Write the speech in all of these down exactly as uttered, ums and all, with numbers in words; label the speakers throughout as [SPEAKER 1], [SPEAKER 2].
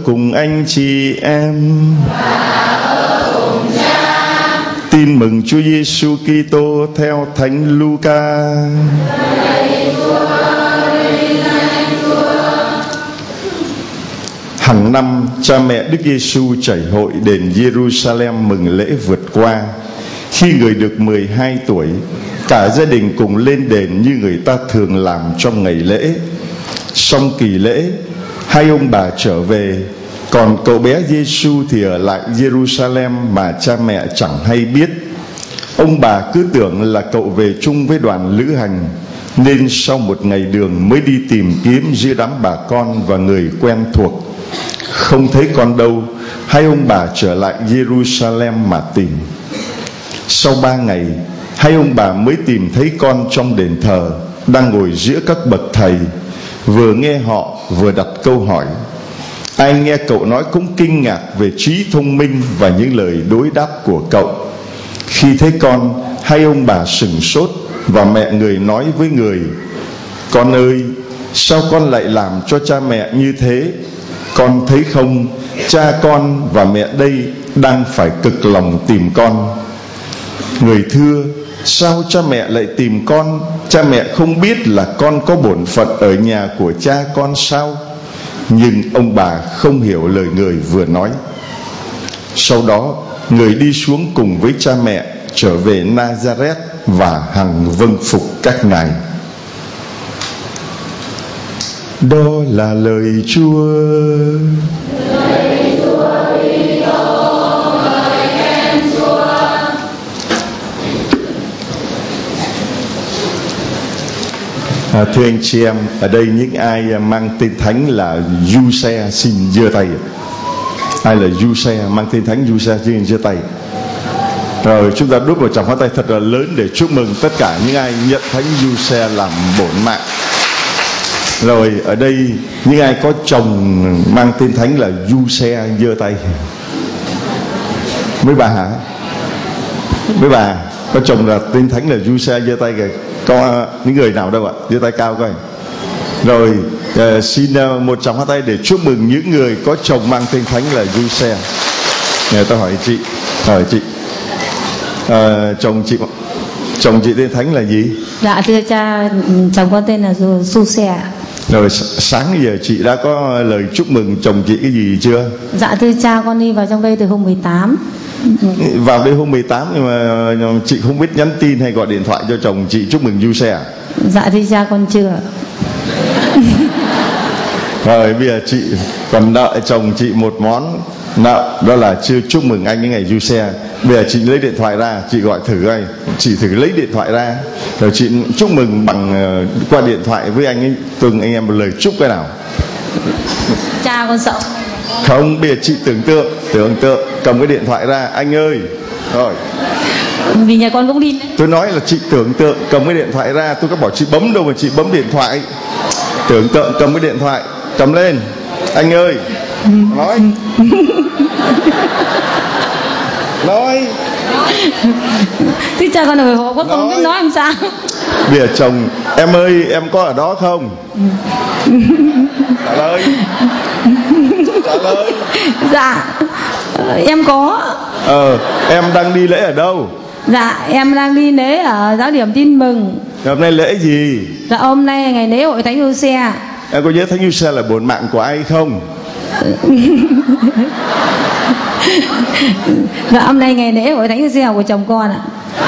[SPEAKER 1] cùng anh chị em. Tin mừng Chúa Giêsu Kitô theo Thánh Luca. Hàng năm, cha mẹ Đức Giêsu chảy hội đền Jerusalem mừng lễ vượt qua. Khi người được mười hai tuổi, cả gia đình cùng lên đền như người ta thường làm trong ngày lễ. Xong kỳ lễ, hai ông bà trở về, còn cậu bé Giêsu thì ở lại Jerusalem mà cha mẹ chẳng hay biết. Ông bà cứ tưởng là cậu về chung với đoàn lữ hành, nên sau một ngày đường mới đi tìm kiếm giữa đám bà con và người quen thuộc. Không thấy con đâu, hai ông bà trở lại Jerusalem mà tìm. Sau ba ngày, hai ông bà mới tìm thấy con trong đền thờ, đang ngồi giữa các bậc thầy, vừa nghe họ vừa đặt câu hỏi. Ai nghe cậu nói cũng kinh ngạc về trí thông minh và những lời đối đáp của cậu. Khi thấy con, hai ông bà sửng sốt, và mẹ người nói với người: Con ơi, sao con lại làm cho cha mẹ như thế? Con thấy không, cha con và mẹ đây đang phải cực lòng tìm con. Người thưa, sao cha mẹ lại tìm con? Cha mẹ không biết là con có bổn phận ở nhà của cha con sao? Nhưng ông bà không hiểu lời người vừa nói. Sau đó, người đi xuống cùng với cha mẹ, trở về Nazareth và hằng vâng phục các ngài. Đó là lời Chúa.
[SPEAKER 2] Lời Chúa Kitô, lời khen Chúa.
[SPEAKER 1] À, thưa anh chị em, ở đây những ai mang tên thánh là Giuse xin giơ tay. Ai là Giuse mang tên thánh Giuse xin giơ tay. Rồi chúng ta đút một tràng pháo tay thật là lớn để chúc mừng tất cả những ai nhận thánh Giuse làm bổn mạng. Rồi ở đây những ai có chồng mang tên thánh là Giuse giơ tay. Mấy bà hả? Mấy bà có chồng là tên thánh là Giuse giơ tay kìa. Có những người nào đâu ạ? Giơ tay cao coi. Rồi uh, xin uh, một tràng pháo tay để chúc mừng những người có chồng mang tên thánh là Giuse. Người ta hỏi chị, hỏi chị, uh, chồng chị, chồng chị tên thánh là gì?
[SPEAKER 2] Dạ thưa cha, chồng con tên là Giuse.
[SPEAKER 1] Rồi sáng giờ chị đã có lời chúc mừng chồng chị cái gì chưa?
[SPEAKER 2] Dạ thưa cha, con đi vào trong đây từ hôm mười tám.
[SPEAKER 1] Vào đây hôm mười tám nhưng mà chị không biết nhắn tin hay gọi điện thoại cho chồng chị chúc mừng Giuse à?
[SPEAKER 2] Dạ thưa cha, con chưa.
[SPEAKER 1] Rồi bây giờ chị còn nợ chồng chị một món nợ, đó là chưa chúc mừng anh cái ngày Giuse. Bây giờ chị lấy điện thoại ra, chị gọi thử coi. Chị thử lấy điện thoại ra, rồi chị chúc mừng bằng uh, qua điện thoại với anh ấy, từng anh em một lời chúc cái nào.
[SPEAKER 2] Cha con sợ.
[SPEAKER 1] Không, bây giờ chị tưởng tượng, tưởng tượng cầm cái điện thoại ra, anh ơi. Rồi.
[SPEAKER 2] Vì nhà con cũng đi.
[SPEAKER 1] Tôi nói là chị tưởng tượng cầm cái điện thoại ra, tôi có bảo chị bấm đâu mà chị bấm điện thoại. Tưởng tượng cầm cái điện thoại, cầm lên. Anh ơi. Nói. Nói.
[SPEAKER 2] Thế cha con hồi hộp quá, con không biết nói làm sao.
[SPEAKER 1] Bây giờ chồng, em ơi, em có ở đó không? Trả lời. Trả lời.
[SPEAKER 2] Dạ, em có.
[SPEAKER 1] Ờ, em đang đi lễ ở đâu?
[SPEAKER 2] Dạ, em đang đi lễ ở giáo điểm Tin Mừng.
[SPEAKER 1] Hôm nay lễ gì?
[SPEAKER 2] Dạ, hôm nay ngày lễ hội Thánh Giuse.
[SPEAKER 1] Em có nhớ Thánh Giuse là bổn mạng của ai không?
[SPEAKER 2] Dạ, hôm nay ngày lễ hội Thánh Giuse của chồng con ạ.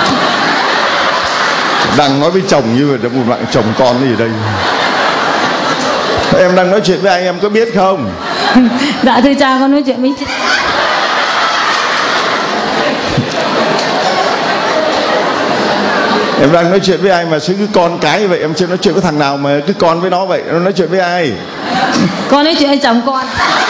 [SPEAKER 1] Đang nói với chồng như vậy, một mạng chồng con gì đây? Em đang nói chuyện với anh, em có biết không?
[SPEAKER 2] Dạ thưa cha, con nói chuyện với chị.
[SPEAKER 1] Em đang nói chuyện với ai mà cứ con cái như vậy? Em chưa nói chuyện với thằng nào mà cứ con với nó vậy? Em nói chuyện với ai?
[SPEAKER 2] Con nói chuyện với chồng con.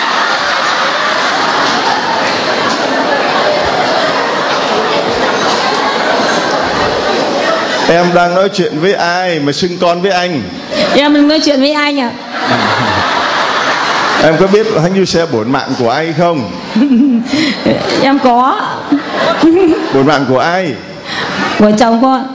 [SPEAKER 1] Em đang nói chuyện với ai mà xưng con với anh?
[SPEAKER 2] Em đừng nói chuyện với anh ạ.
[SPEAKER 1] Em có biết Thánh Giuse bổn mạng của ai không?
[SPEAKER 2] Em có.
[SPEAKER 1] Bổn mạng của ai?
[SPEAKER 2] Của chồng con.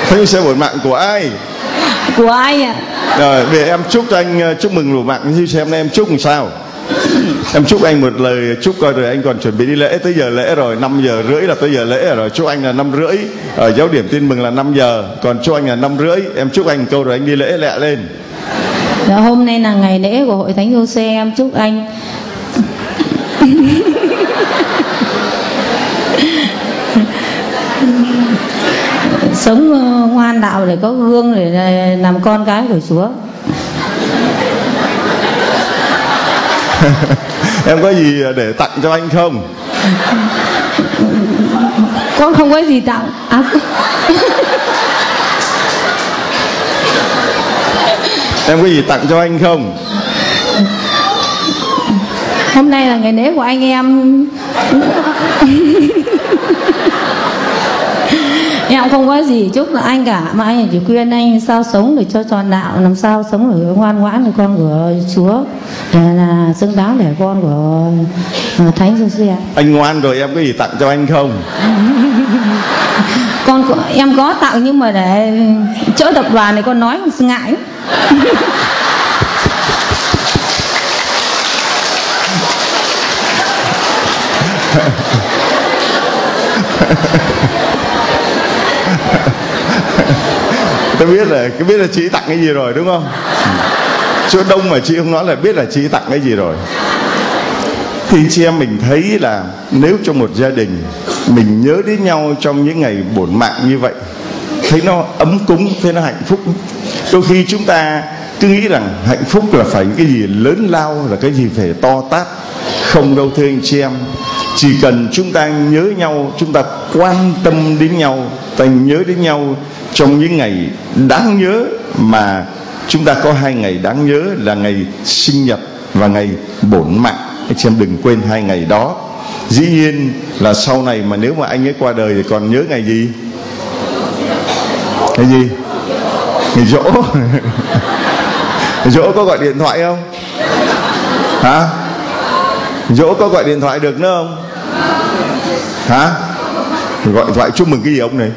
[SPEAKER 1] Thế xe bổn mạng của ai?
[SPEAKER 2] Của ai ạ?
[SPEAKER 1] Rồi để em chúc cho anh, chúc mừng bổn mạng như xem em chúc làm sao. Em chúc anh một lời chúc coi, rồi anh còn chuẩn bị đi lễ. Tới giờ lễ rồi, năm giờ rưỡi là tới giờ lễ rồi. Chúc anh là năm rưỡi. Ở giáo điểm tin mừng là năm giờ, còn chúc anh là năm rưỡi. Em chúc anh một câu rồi anh đi lễ lẹ lên.
[SPEAKER 2] Dạ, hôm nay là ngày lễ của Hội Thánh Giô-se, em chúc anh sống ngoan đạo để có gương để làm con cái của Chúa.
[SPEAKER 1] Em có gì để tặng cho anh không?
[SPEAKER 2] Con không có gì tặng. À,
[SPEAKER 1] em có gì tặng cho anh không?
[SPEAKER 2] hôm nay là ngày lễ của anh em. Em không có gì chúc là anh cả, mà anh chỉ khuyên anh sao sống để cho tròn đạo, làm sao sống để ngoan ngoãn để con của Chúa, để là xứng đáng để con của Thánh Giô-se.
[SPEAKER 1] Anh ngoan rồi, em có gì tặng cho anh không?
[SPEAKER 2] Con em có tặng, nhưng mà để chỗ tập đoàn này con nói con ngại.
[SPEAKER 1] Tôi biết là, tôi biết là chị tặng cái gì rồi đúng không? Chỗ đông mà chị không nói là biết là chị tặng cái gì rồi. Thì chị em mình thấy là nếu trong một gia đình mình nhớ đến nhau trong những ngày bổn mạng như vậy, thấy nó ấm cúng, thấy nó hạnh phúc. Đôi khi chúng ta cứ nghĩ rằng hạnh phúc là phải cái gì lớn lao, là cái gì phải to tát. Không đâu thưa anh chị em. Chỉ cần chúng ta nhớ nhau, chúng ta quan tâm đến nhau, ta nhớ đến nhau trong những ngày đáng nhớ. Mà chúng ta có hai ngày đáng nhớ là ngày sinh nhật và ngày bổn mạng. Anh chị em đừng quên hai ngày đó. Dĩ nhiên là sau này mà nếu mà anh ấy qua đời thì còn nhớ ngày gì? Ngày gì? Ngày giỗ. Giỗ có gọi điện thoại không? Hả? Giỗ có gọi điện thoại được nữa không? Hả? Gọi điện thoại chúc mừng cái gì ông này?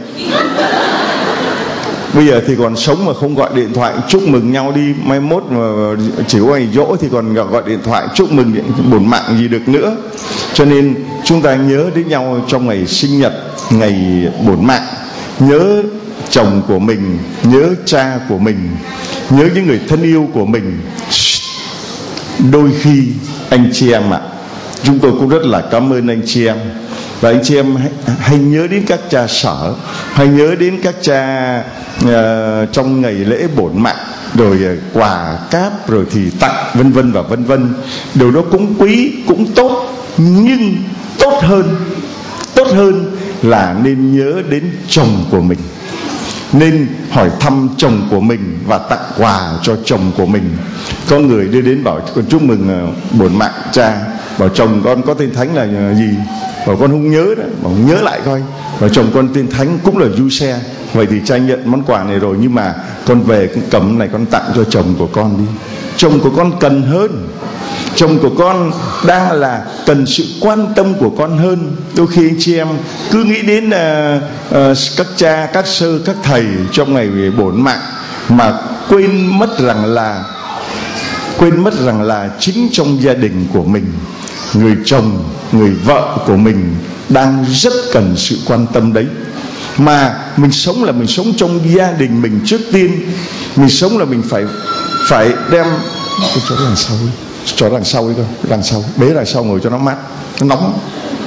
[SPEAKER 1] Bây giờ thì còn sống mà không gọi điện thoại chúc mừng nhau đi, mai mốt mà chỉ có ngày giỗ thì còn gọi điện thoại chúc mừng bổn mạng gì được nữa. Cho nên chúng ta nhớ đến nhau trong ngày sinh nhật, ngày bổn mạng. Nhớ chồng của mình, nhớ cha của mình, nhớ những người thân yêu của mình. Đôi khi anh chị em ạ, chúng tôi cũng rất là cảm ơn anh chị em. Và anh chị em hãy, hãy nhớ đến các cha sở, hãy nhớ đến các cha uh, trong ngày lễ bổn mạng, rồi uh, quà cáp, rồi thì tặng vân vân và vân vân. Điều đó cũng quý, cũng tốt, nhưng tốt hơn, tốt hơn là nên nhớ đến chồng của mình, nên hỏi thăm chồng của mình và tặng quà cho chồng của mình. Có người đưa đến bảo con chúc mừng uh, bổn mạng cha, bảo chồng con có tên thánh là gì? Bảo con không nhớ đó, bảo nhớ lại coi. Bảo chồng con tên thánh cũng là Giô-se. Vậy thì cha nhận món quà này rồi, nhưng mà con về cũng cầm này con tặng cho chồng của con đi. Chồng của con cần hơn, chồng của con đang là cần sự quan tâm của con hơn. Đôi khi anh chị em cứ nghĩ đến uh, uh, các cha, các sơ, các thầy trong ngày bổn mạng, mà quên mất rằng là quên mất rằng là chính trong gia đình của mình, người chồng, người vợ của mình đang rất cần sự quan tâm đấy. Mà mình sống là mình sống trong gia đình mình trước tiên. Mình sống là mình phải phải đem cái chỗ đằng sau đi, chỗ đằng sau đi coi, đằng sau, bế đằng sau ngồi cho nó mát, nó nóng.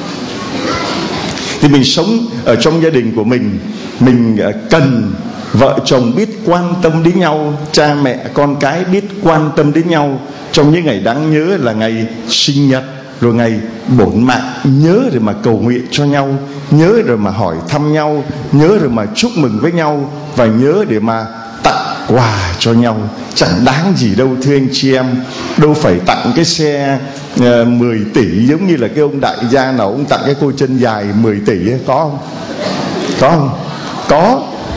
[SPEAKER 1] Thì mình sống ở trong gia đình của mình, mình cần vợ chồng biết quan tâm đến nhau, cha mẹ con cái biết quan tâm đến nhau trong những ngày đáng nhớ là ngày sinh nhật, rồi ngày bổn mạng. Nhớ rồi mà cầu nguyện cho nhau, nhớ rồi mà hỏi thăm nhau, nhớ rồi mà chúc mừng với nhau, và nhớ để mà tặng quà cho nhau. Chẳng đáng gì đâu thưa anh chị em. Đâu phải tặng cái xe uh, mười tỷ giống như là cái ông đại gia nào ông tặng cái cô chân dài mười tỷ ấy, có không? Có không? Có.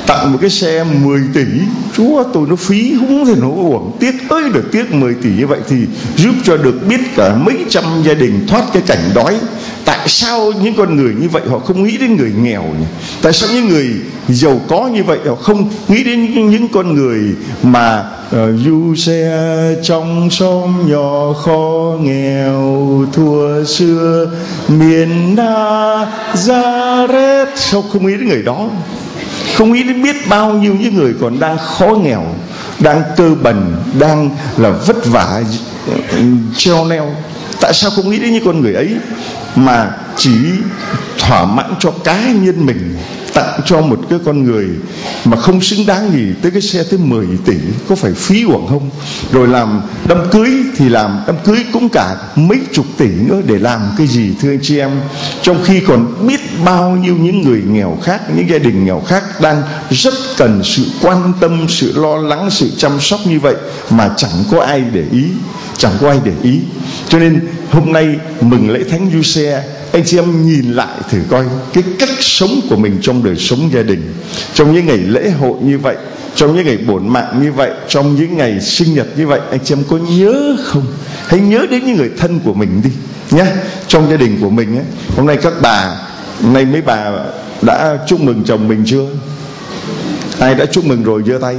[SPEAKER 1] tặng một cái xe mười tỷ, Chúa tôi nó phí húng thì nó uổng, tiếc ơi là tiếc. Mười tỷ như vậy thì giúp cho được biết cả mấy trăm gia đình thoát cái cảnh đói. Tại sao những con người như vậy họ không nghĩ đến người nghèo nhỉ? Tại sao những người giàu có như vậy họ không nghĩ đến những, những con người mà uh, du xe trong xóm nhỏ khó nghèo thua xưa miền Nazareth? Sao không nghĩ đến người đó? Không nghĩ đến biết bao nhiêu những người còn đang khó nghèo, đang cơ bần, đang là vất vả treo leo. Tại sao không nghĩ đến những con người ấy mà chỉ thỏa mãn cho cá nhân mình, tặng cho một cái con người mà không xứng đáng gì tới cái xe tới mười tỷ, có phải phí uổng không? Rồi làm đám cưới thì làm đám cưới cũng cả mấy chục tỷ nữa để làm cái gì thưa anh chị em? Trong khi còn biết bao nhiêu những người nghèo khác, những gia đình nghèo khác đang rất cần sự quan tâm, sự lo lắng, sự chăm sóc như vậy mà chẳng có ai để ý, chẳng có ai để ý. Cho nên hôm nay mừng lễ Thánh Giuse, anh chị em nhìn lại thử coi cái cách sống của mình trong đời sống gia đình, trong những ngày lễ hội như vậy, trong những ngày bổn mạng như vậy, trong những ngày sinh nhật như vậy, anh chị em có nhớ không? Hãy nhớ đến những người thân của mình đi nhé. Trong gia đình của mình ấy, hôm nay các bà, hôm nay mấy bà đã chúc mừng chồng mình chưa? Ai đã chúc mừng rồi giơ tay.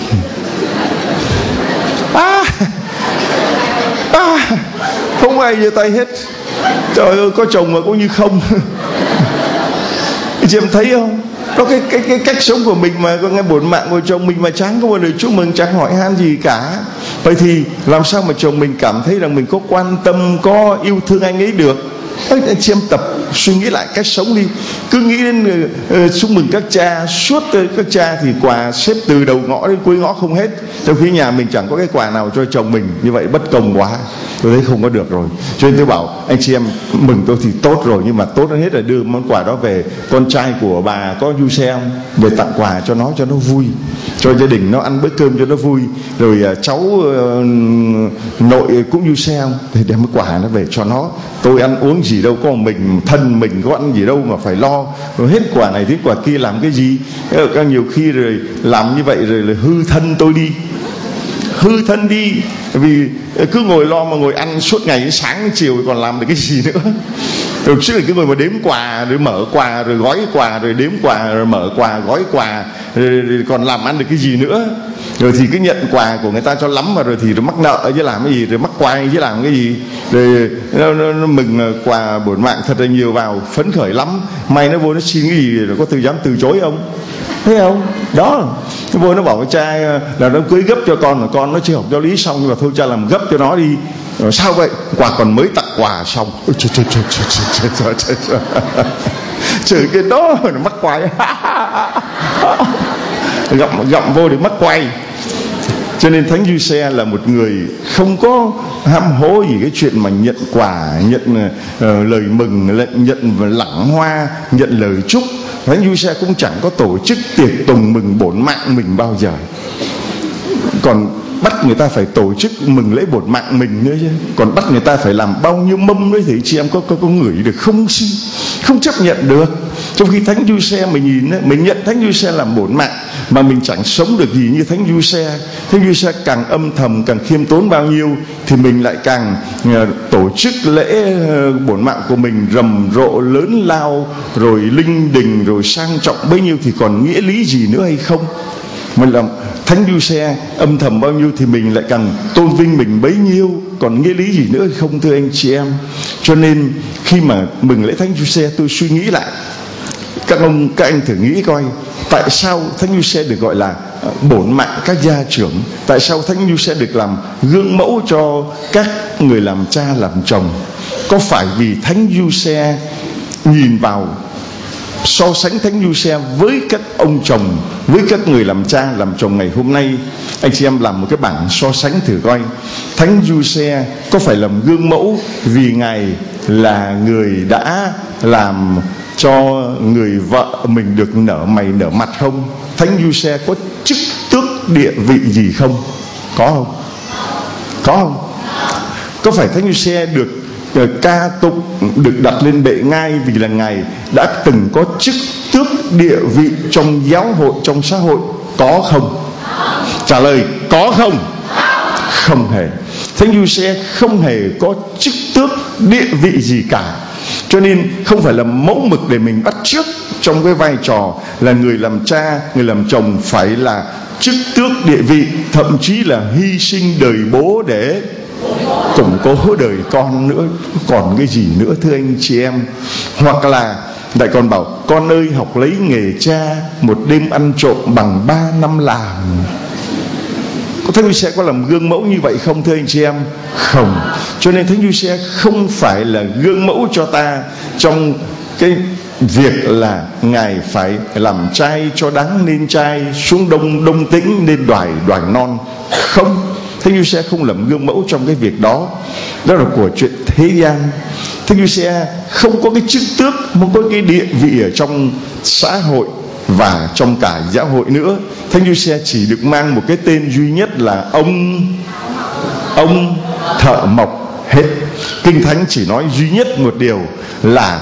[SPEAKER 1] À, à, không ai giơ tay hết. Trời ơi, có chồng mà cũng như không. Chị em thấy không? Có cái, cái, cái cách sống của mình mà có nghe bổn mạng của chồng mình mà chẳng có bao giờ chúc mừng, chẳng hỏi han gì cả. Vậy thì làm sao mà chồng mình cảm thấy rằng mình có quan tâm, có yêu thương anh ấy được? Anh chị em tập suy nghĩ lại cách sống đi. Cứ nghĩ đến uh, chúc mừng các cha, suốt uh, các cha thì quà xếp từ đầu ngõ đến cuối ngõ không hết, trong khi nhà mình chẳng có cái quà nào cho chồng mình. Như vậy bất công quá, tôi thấy không có được rồi. Cho nên tôi bảo anh chị em mừng tôi thì tốt rồi, nhưng mà tốt hơn hết là đưa món quà đó về. Con trai của bà có Giuse không? Về tặng quà cho nó, cho nó vui, cho gia đình nó ăn bữa cơm cho nó vui. Rồi uh, cháu uh, nội cũng Giuse không? Thì đem cái quà nó về cho nó. Tôi ăn uống gì đâu, có mình thân mình có ăn gì đâu mà phải lo. Rồi hết quả này đến quả kia làm cái gì? Các nhiều khi rồi làm như vậy rồi là hư thân tôi đi, hư thân đi. Vì cứ ngồi lo mà ngồi ăn suốt ngày, sáng chiều còn làm được cái gì nữa. Rồi suốt ngày cứ ngồi mà đếm quà, rồi mở quà, rồi gói quà, rồi đếm quà, rồi mở quà, gói quà, rồi, rồi còn làm ăn được cái gì nữa. Rồi thì cứ nhận quà của người ta cho lắm mà rồi thì rồi mắc nợ chứ làm cái gì, rồi mắc quay chứ làm cái gì. Rồi nó, nó, nó mừng quà bổn mạng thật là nhiều vào, phấn khởi lắm. May nó vô nó xin cái gì rồi có từ dám từ chối không? Thấy không? Đó, nó vô nó bảo với cha là nó cưới gấp cho con, mà con nó chưa học giáo lý xong, nhưng mà thôi cha làm gấp cho nó đi. Rồi sao vậy? Quà còn mới tặng quà xong. Ôi trời trời trời trời trời trời trời trời trời cái đó nó mắc quay. Gặm gặm vô để mắc quay. Cho nên Thánh Giuse là một người không có ham hố gì cái chuyện mà nhận quà, nhận uh, lời mừng, nhận lẵng hoa, nhận lời chúc. Thánh Giuse cũng chẳng có tổ chức tiệc tùng mừng bổn mạng mình bao giờ. Còn bắt người ta phải tổ chức mừng lễ bổn mạng mình nữa chứ. Còn bắt người ta phải làm bao nhiêu mâm đấy thì chị em có có, có ngửi được không? Không chấp nhận được. Trong khi Thánh Giuse mình nhìn ấy, mình nhận Thánh Giuse làm bổn mạng mà mình chẳng sống được gì như Thánh Giuse. Thánh Giuse càng âm thầm, càng khiêm tốn bao nhiêu thì mình lại càng uh, tổ chức lễ uh, bổn mạng của mình rầm rộ lớn lao, rồi linh đình, rồi sang trọng bấy nhiêu thì còn nghĩa lý gì nữa hay không? Mình làm Thánh Giuse âm thầm bao nhiêu thì mình lại càng tôn vinh mình bấy nhiêu, còn nghĩa lý gì nữa hay không thưa anh chị em? Cho nên khi mà mừng lễ Thánh Giuse, tôi suy nghĩ lại, các ông các anh thử nghĩ coi, tại sao Thánh Giuse được gọi là bổn mạng các gia trưởng? Tại sao Thánh Giuse được làm gương mẫu cho các người làm cha làm chồng? Có phải vì Thánh Giuse nhìn vào, so sánh Thánh Giuse với các ông chồng, với các người làm cha làm chồng ngày hôm nay? Anh chị em làm một cái bảng so sánh thử coi, Thánh Giuse có phải làm gương mẫu vì Ngài là người đã làm cho người vợ mình được nở mày nở mặt không? Thánh Giuse có chức tước địa vị gì không? Có không? Có không? Có phải Thánh Giuse được ca tụng, được đặt lên bệ ngai vì là Ngài đã từng có chức tước tước địa vị trong giáo hội, trong xã hội có không? Trả lời có không? Không hề. Thánh Giuse không hề có chức tước địa vị gì cả, cho nên không phải là mẫu mực để mình bắt chước trong cái vai trò là người làm cha, người làm chồng phải là chức tước địa vị, thậm chí là hy sinh đời bố để củng cố đời con nữa. Còn cái gì nữa thưa anh chị em? Hoặc là lại còn bảo con ơi học lấy nghề cha, một đêm ăn trộm bằng ba năm làm. Thánh Giuse có làm gương mẫu như vậy không thưa anh chị em? Không. Cho nên Thánh Giuse không phải là gương mẫu cho ta trong cái việc là Ngài phải làm trai cho đáng nên trai, xuống đông đông tĩnh nên đoài đoài non. Không, Thánh Giuse không làm gương mẫu trong cái việc đó. Đó là của chuyện thế gian. Thánh Giuse không có cái chức tước, không có cái địa vị ở trong xã hội và trong cả giáo hội nữa. Thánh Giuse chỉ được mang một cái tên duy nhất là ông ông thợ mộc hết. Kinh Thánh chỉ nói duy nhất một điều là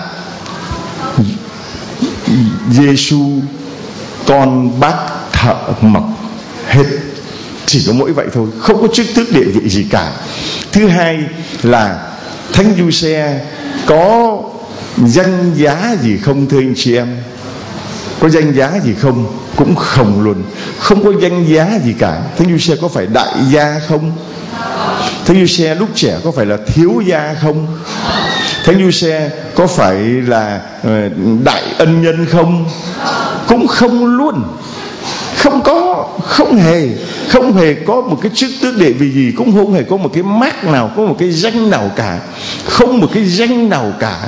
[SPEAKER 1] Giêsu con bác thợ mộc hết. Chỉ có mỗi vậy thôi, không có chức tước địa vị gì cả. Thứ hai là Thánh Giuse có danh giá gì không thưa anh chị em? Có danh giá gì không? Cũng không luôn. Không có danh giá gì cả. Thánh Giuse có phải đại gia không? Thánh Giuse lúc trẻ có phải là thiếu gia không? Thánh Giuse có phải là đại ân nhân không? Cũng không luôn. Không có, không hề Không hề có một cái chức tước địa vị gì, cũng không hề có một cái mác nào, có một cái danh nào cả. Không một cái danh nào cả.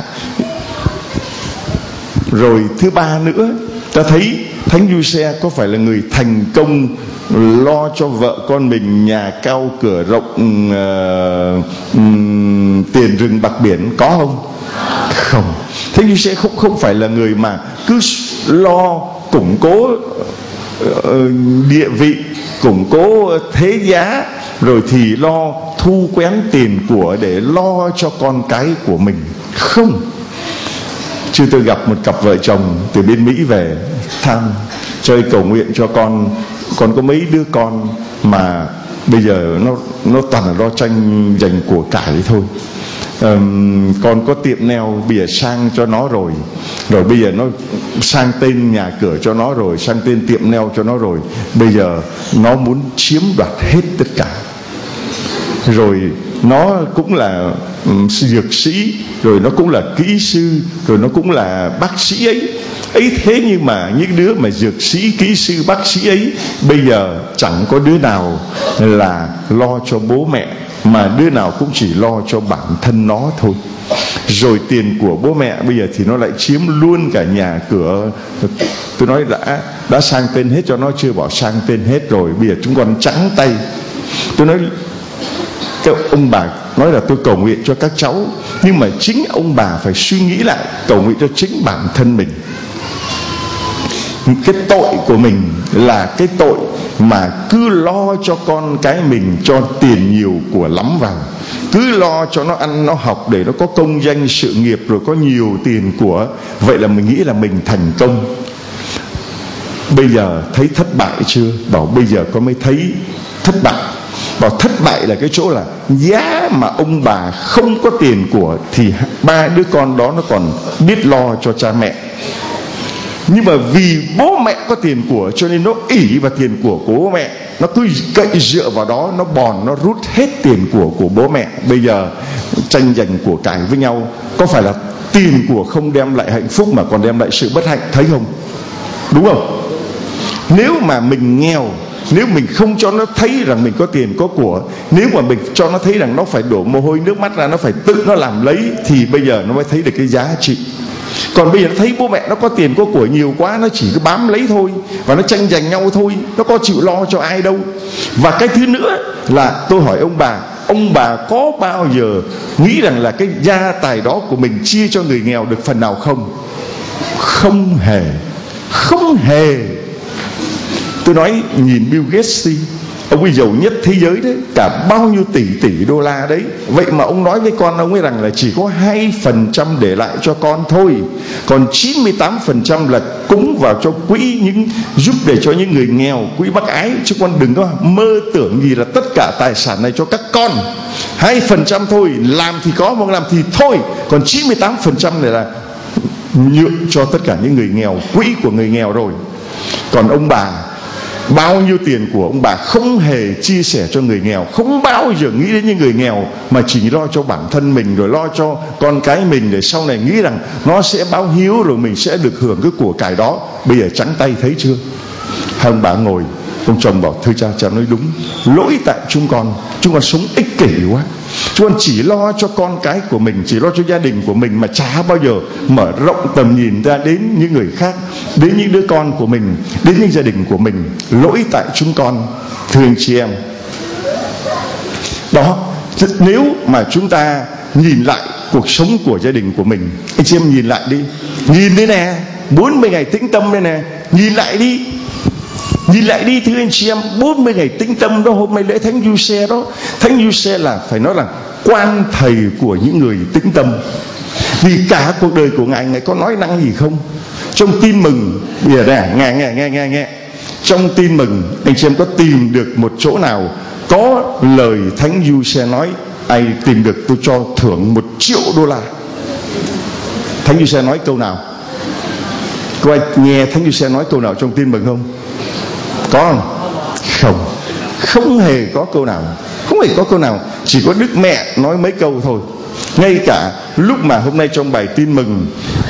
[SPEAKER 1] Rồi thứ ba nữa, ta thấy Thánh Giuse có phải là người thành công lo cho vợ con mình nhà cao cửa rộng, uh, um, tiền rừng bạc biển, có không? Không. Thánh Giuse không không phải là người mà cứ lo củng cố uh, địa vị, củng cố thế giá, rồi thì lo thu quén tiền của để lo cho con cái của mình. Không. Chứ tôi gặp một cặp vợ chồng từ bên Mỹ về thăm, chơi cầu nguyện cho con. Con có mấy đứa con mà bây giờ nó nó toàn là lo tranh giành của cải thôi. Um, con có tiệm nail bây giờ sang cho nó rồi, rồi bây giờ nó sang tên nhà cửa cho nó rồi, sang tên tiệm nail cho nó rồi. Bây giờ nó muốn chiếm đoạt hết tất cả. Rồi nó cũng là um, dược sĩ, rồi nó cũng là kỹ sư, rồi nó cũng là bác sĩ ấy. ấy thế nhưng mà những đứa mà dược sĩ, kỹ sư, bác sĩ ấy bây giờ chẳng có đứa nào là lo cho bố mẹ, mà đứa nào cũng chỉ lo cho bản thân nó thôi. Rồi tiền của bố mẹ bây giờ thì nó lại chiếm luôn cả nhà cửa. Tôi nói đã đã sang tên hết cho nó chưa? Bảo sang tên hết rồi, bây giờ chúng con trắng tay. Tôi nói các ông bà nói là tôi cầu nguyện cho các cháu, nhưng mà chính ông bà phải suy nghĩ lại, cầu nguyện cho chính bản thân mình. Cái tội của mình là cái tội mà cứ lo cho con cái mình cho tiền nhiều của lắm vào, cứ lo cho nó ăn nó học để nó có công danh sự nghiệp, rồi có nhiều tiền của. Vậy là mình nghĩ là mình thành công. Bây giờ thấy thất bại chưa? Bảo bây giờ có mới thấy thất bại. Bảo thất bại là cái chỗ là giá mà ông bà không có tiền của thì ba đứa con đó nó còn biết lo cho cha mẹ. Nhưng mà vì bố mẹ có tiền của cho nên nó ỷ vào tiền của của bố mẹ, nó cứ cậy dựa vào đó, nó bòn, nó rút hết tiền của của bố mẹ. Bây giờ tranh giành của cải với nhau. Có phải là tiền của không đem lại hạnh phúc mà còn đem lại sự bất hạnh, thấy không? Đúng không? Nếu mà mình nghèo, nếu mình không cho nó thấy rằng mình có tiền có của, nếu mà mình cho nó thấy rằng nó phải đổ mồ hôi nước mắt ra, nó phải tự nó làm lấy, thì bây giờ nó mới thấy được cái giá trị. Còn bây giờ nó thấy bố mẹ nó có tiền có của nhiều quá, nó chỉ cứ bám lấy thôi, và nó tranh giành nhau thôi, nó có chịu lo cho ai đâu. Và cái thứ nữa là tôi hỏi ông bà, ông bà có bao giờ nghĩ rằng là cái gia tài đó của mình chia cho người nghèo được phần nào không? Không hề. Không hề. Tôi nói nhìn Bill Gates đi, Ông ấy giàu nhất thế giới đấy, cả bao nhiêu tỷ tỷ đô la đấy. Vậy mà ông nói với con ông ấy rằng là chỉ có hai phần trăm để lại cho con thôi, còn chín mươi tám phần trăm là cúng vào cho quỹ những giúp để cho những người nghèo, quỹ bác ái. Chứ con đừng có mơ tưởng gì là tất cả tài sản này cho các con. Hai phần trăm thôi, làm thì có, không làm thì thôi. Còn chín mươi tám phần trăm này là nhượng cho tất cả những người nghèo, quỹ của người nghèo rồi. Còn ông bà, bao nhiêu tiền của ông bà không hề chia sẻ cho người nghèo, không bao giờ nghĩ đến những người nghèo, mà chỉ lo cho bản thân mình, rồi lo cho con cái mình, để sau này nghĩ rằng nó sẽ báo hiếu rồi mình sẽ được hưởng cái của cải đó. Bây giờ trắng tay thấy chưa? Hai ông bà ngồi, ông chồng bảo thưa cha, cha nói đúng, lỗi tại chúng con, chúng con sống ích kỷ quá, chúng con chỉ lo cho con cái của mình, chỉ lo cho gia đình của mình, mà chả bao giờ mở rộng tầm nhìn ra đến những người khác, đến những đứa con của mình, đến những gia đình của mình. Lỗi tại chúng con, thưa anh chị em. Đó, nếu mà chúng ta nhìn lại cuộc sống của gia đình của mình, anh chị em nhìn lại đi, nhìn đây nè, bốn mươi ngày tĩnh tâm đây nè, nhìn lại đi. Nhìn lại đi thưa anh chị em, bốn mươi ngày tĩnh tâm đó, hôm nay lễ Thánh Giuse đó. Thánh Giuse là phải nói là quan thầy của những người tĩnh tâm. Vì cả cuộc đời của Ngài, Ngài có nói năng gì không? Trong tin mừng, bây giờ nè, nghe nghe nghe nghe nghe. Trong tin mừng, anh chị em có tìm được một chỗ nào có lời Thánh Giuse nói, ai tìm được tôi cho thưởng một triệu đô la? Thánh Giuse nói câu nào? Có ai nghe Thánh Giuse nói câu nào trong tin mừng không? Có không? Không, không hề có câu nào, không hề có câu nào. Chỉ có Đức Mẹ nói mấy câu thôi. Ngay cả lúc mà hôm nay trong bài tin mừng,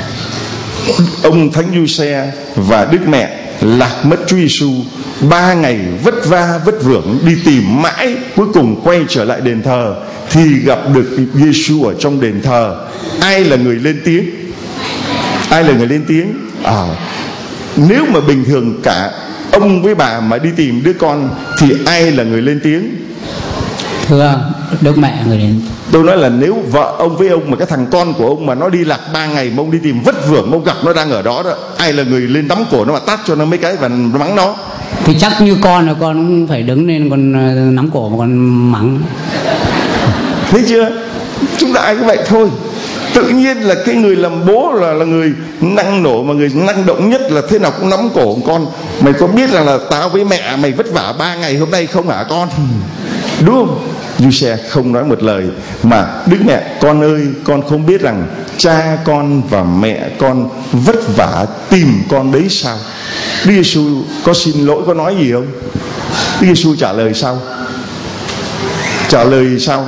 [SPEAKER 1] ông Thánh Giuse và Đức Mẹ lạc mất Chúa Giêsu, ba ngày vất vả vất vưởng đi tìm mãi, cuối cùng quay trở lại đền thờ thì gặp được Giêsu ở trong đền thờ. Ai là người lên tiếng? Ai là người lên tiếng? À, nếu mà bình thường cả ông với bà mà đi tìm đứa con thì ai là người lên tiếng?
[SPEAKER 3] Thưa Đức Mẹ người đến.
[SPEAKER 1] Tôi nói là nếu vợ ông với ông mà cái thằng con của ông mà nó đi lạc ba ngày mà ông đi tìm vất vưởng, ông gặp nó đang ở đó đó, ai là người lên nắm cổ nó mà tát cho nó mấy cái và mắng nó?
[SPEAKER 3] Thì chắc như con là con cũng phải đứng lên con nắm cổ mà con mắng.
[SPEAKER 1] Thấy chưa? Chúng ta ai cũng vậy thôi. Tự nhiên là cái người làm bố là là người năng nổ, mà người năng động nhất là thế nào cũng nắm cổ con. Mày có biết rằng là tao với mẹ mày vất vả ba ngày hôm nay không hả con? Đúng không? Giuse không nói một lời, mà Đức Mẹ, con ơi, con không biết rằng cha con và mẹ con vất vả tìm con đấy sao? Đức Giêsu có xin lỗi, có nói gì không? Đức Giêsu trả lời sao? Trả lời sao?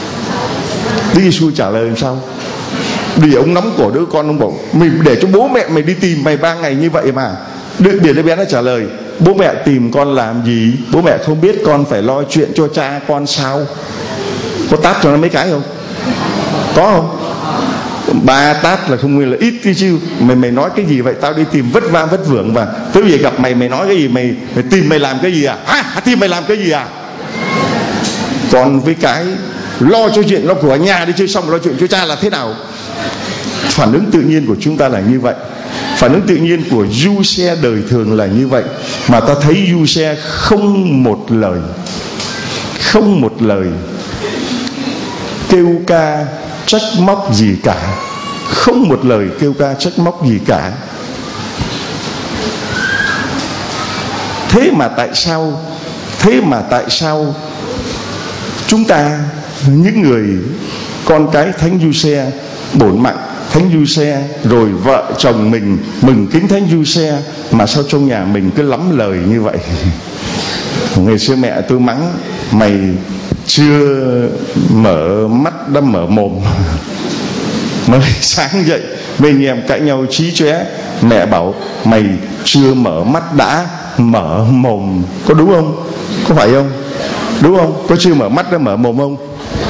[SPEAKER 1] Đức Giêsu trả lời sao? Vì ông nắm cổ đứa con, ông bảo mình để cho bố mẹ mày đi tìm mày ba ngày như vậy mà. Đứa đứa bé nó trả lời, bố mẹ tìm con làm gì? Bố mẹ không biết con phải lo chuyện cho cha con sao? Có tát cho nó mấy cái không? Có không? Ba tát là không nguyên là ít cái chứ. Mày mày nói cái gì vậy? Tao đi tìm vất vả vất vưởng và tới bây giờ gặp mày mày nói cái gì? Mày mày tìm mày làm cái gì à? Hả? Tìm mày làm cái gì à? Còn với cái lo cho chuyện lo của nhà đi chơi xong lo chuyện cho cha là thế nào? Phản ứng tự nhiên của chúng ta là như vậy. Phản ứng tự nhiên của Giuse đời thường là như vậy. Mà ta thấy Giuse không một lời, không một lời kêu ca trách móc gì cả, không một lời kêu ca trách móc gì cả. Thế mà tại sao Thế mà tại sao chúng ta, những người con cái Thánh Giuse, bổn mạng Thánh Giuse, rồi vợ chồng mình mừng kính Thánh Giuse, mà sao trong nhà mình cứ lắm lời như vậy? Ngày xưa mẹ tôi mắng, mày chưa mở mắt đã mở mồm. Mới sáng dậy mấy anh em cãi nhau chí chóe, mẹ bảo mày chưa mở mắt đã mở mồm. Có đúng không? Có phải không? Đúng không? Có chưa mở mắt đã mở mồm không?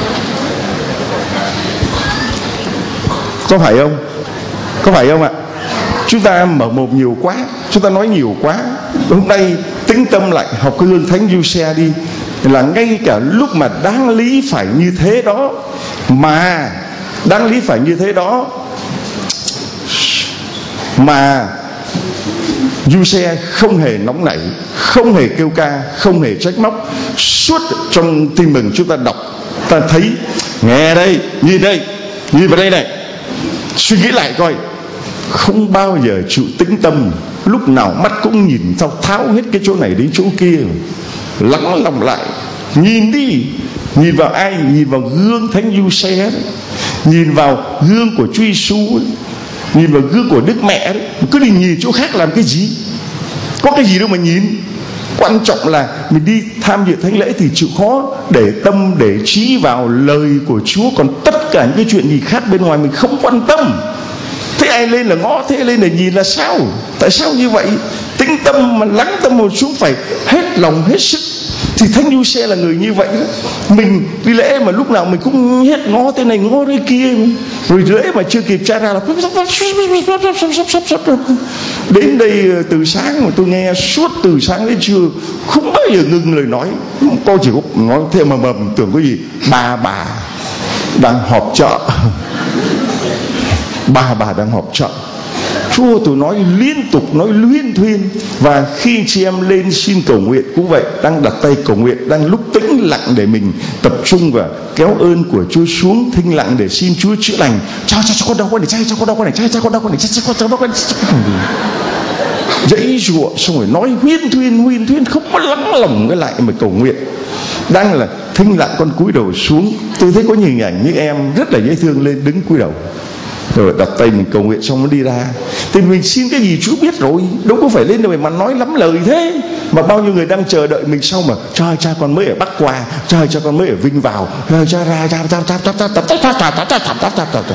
[SPEAKER 1] Có phải không? Có phải không ạ? Chúng ta mở mồm nhiều quá, chúng ta nói nhiều quá. Hôm nay tĩnh tâm lại học cái gương Thánh Giuse đi, là ngay cả lúc mà đáng lý phải như thế đó, mà đáng lý phải như thế đó mà Giuse không hề nóng nảy, không hề kêu ca, không hề trách móc. Suốt trong tin mừng chúng ta đọc, ta thấy, nghe đây, nhìn đây, nhìn vào đây này, suy nghĩ lại coi, không bao giờ chịu tĩnh tâm, lúc nào mắt cũng nhìn thao tháo hết cái chỗ này đến chỗ kia. Lắng lòng lại, nhìn đi, nhìn vào ai? Nhìn vào gương Thánh Giuse, nhìn vào gương của Chúa Giêsu, nhìn vào gương của Đức Mẹ đấy. Cứ đi nhìn chỗ khác làm cái gì? Có cái gì đâu mà nhìn. Quan trọng là mình đi tham dự thánh lễ thì chịu khó để tâm, để trí vào lời của Chúa. Còn tất cả những cái chuyện gì khác bên ngoài mình không quan tâm. Thế ai lên là ngó, thế ai lên là nhìn là sao? Tại sao như vậy? Tĩnh tâm mà lắng tâm một chút, phải hết lòng hết sức. Thì Thánh Giuse là người như vậy đó. Mình đi lễ mà lúc nào mình cũng hết ngó thế này ngó thế kia, rồi lễ mà chưa kịp tra ra là đến đây từ sáng mà tôi nghe suốt từ sáng đến trưa, không bao giờ ngừng lời nói. Cô chỉ có nói thêm mà mầm tưởng cái gì ba bà đang họp chợ. Ba bà đang họp chợ. Chúa tôi nói liên tục, nói luyên thuyên. Và khi chị em lên xin cầu nguyện cũng vậy, đang đặt tay cầu nguyện, đang lúc tĩnh lặng để mình tập trung và kéo ơn của Chúa xuống, thinh lặng để xin Chúa chữa lành. Cho cho cho con đau con này, cho con đau con này, cho cho con đau con này, cho con đau con này. Dãy dụa xong rồi nói huyên thuyên huyên thuyên, không có lắng lòng cái lại mà cầu nguyện. Đang là thinh lặng con cúi đầu xuống. Tôi thấy có nhiều hình ảnh những em rất là dễ thương lên đứng cúi đầu, rồi đặt tay mình cầu nguyện xong nó đi ra. Thì mình xin cái gì Chúa biết rồi, đâu có phải lên đâu mà nói lắm lời thế. Mà bao nhiêu người đang chờ đợi mình sau mà trời cha con mới ở Bắc qua, trời cha con mới ở Vinh vào, trời cha ra cha cha cha cha cha cha cha cha cha.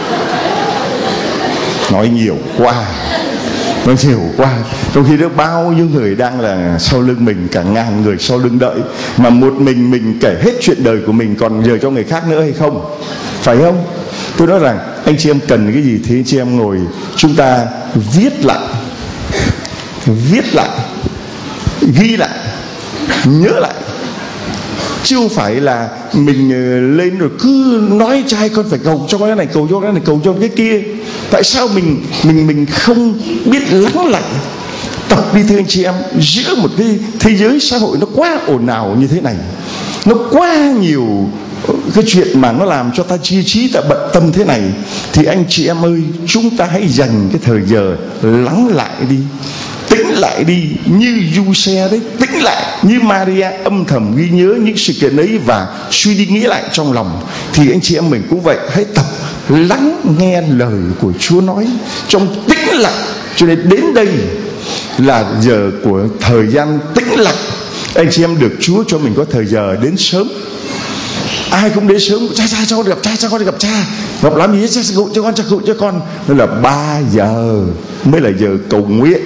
[SPEAKER 1] Nói nhiều quá, nói nhiều quá. Trong khi đó bao nhiêu người đang là sau lưng mình, cả ngàn người sau lưng đợi, mà một mình mình kể hết chuyện đời của mình còn giờ cho người khác nữa hay không? Phải không? Tôi nói rằng anh chị em cần cái gì thì anh chị em ngồi chúng ta viết lại, viết lại, ghi lại, nhớ lại. Chứ không phải là mình lên rồi cứ nói trai con phải cầu cho cái này, cầu cho cái này, cầu cho cái kia. Tại sao mình mình mình không biết lắng lại, tập đi thưa anh chị em. Giữa một cái thế giới xã hội nó quá ồn ào như thế này, nó quá nhiều cái chuyện mà nó làm cho ta chia trí, ta bận tâm thế này, thì anh chị em ơi, chúng ta hãy dành cái thời giờ lắng lại đi, tĩnh lại đi, như Giuse đấy, tĩnh lại như Maria, âm thầm ghi nhớ những sự kiện ấy và suy đi nghĩ lại trong lòng. Thì anh chị em mình cũng vậy, hãy tập lắng nghe lời của Chúa nói trong tĩnh lặng. Cho nên đến đây là giờ của thời gian tĩnh lặng. Anh chị em được Chúa cho mình có thời giờ đến sớm. Ai cũng đến sớm, cha cha cho con gặp cha, cha con đi gặp cha, gặp làm gì cha cụ cho con, cha cụ cho con. Nên là ba giờ mới là giờ cầu nguyện.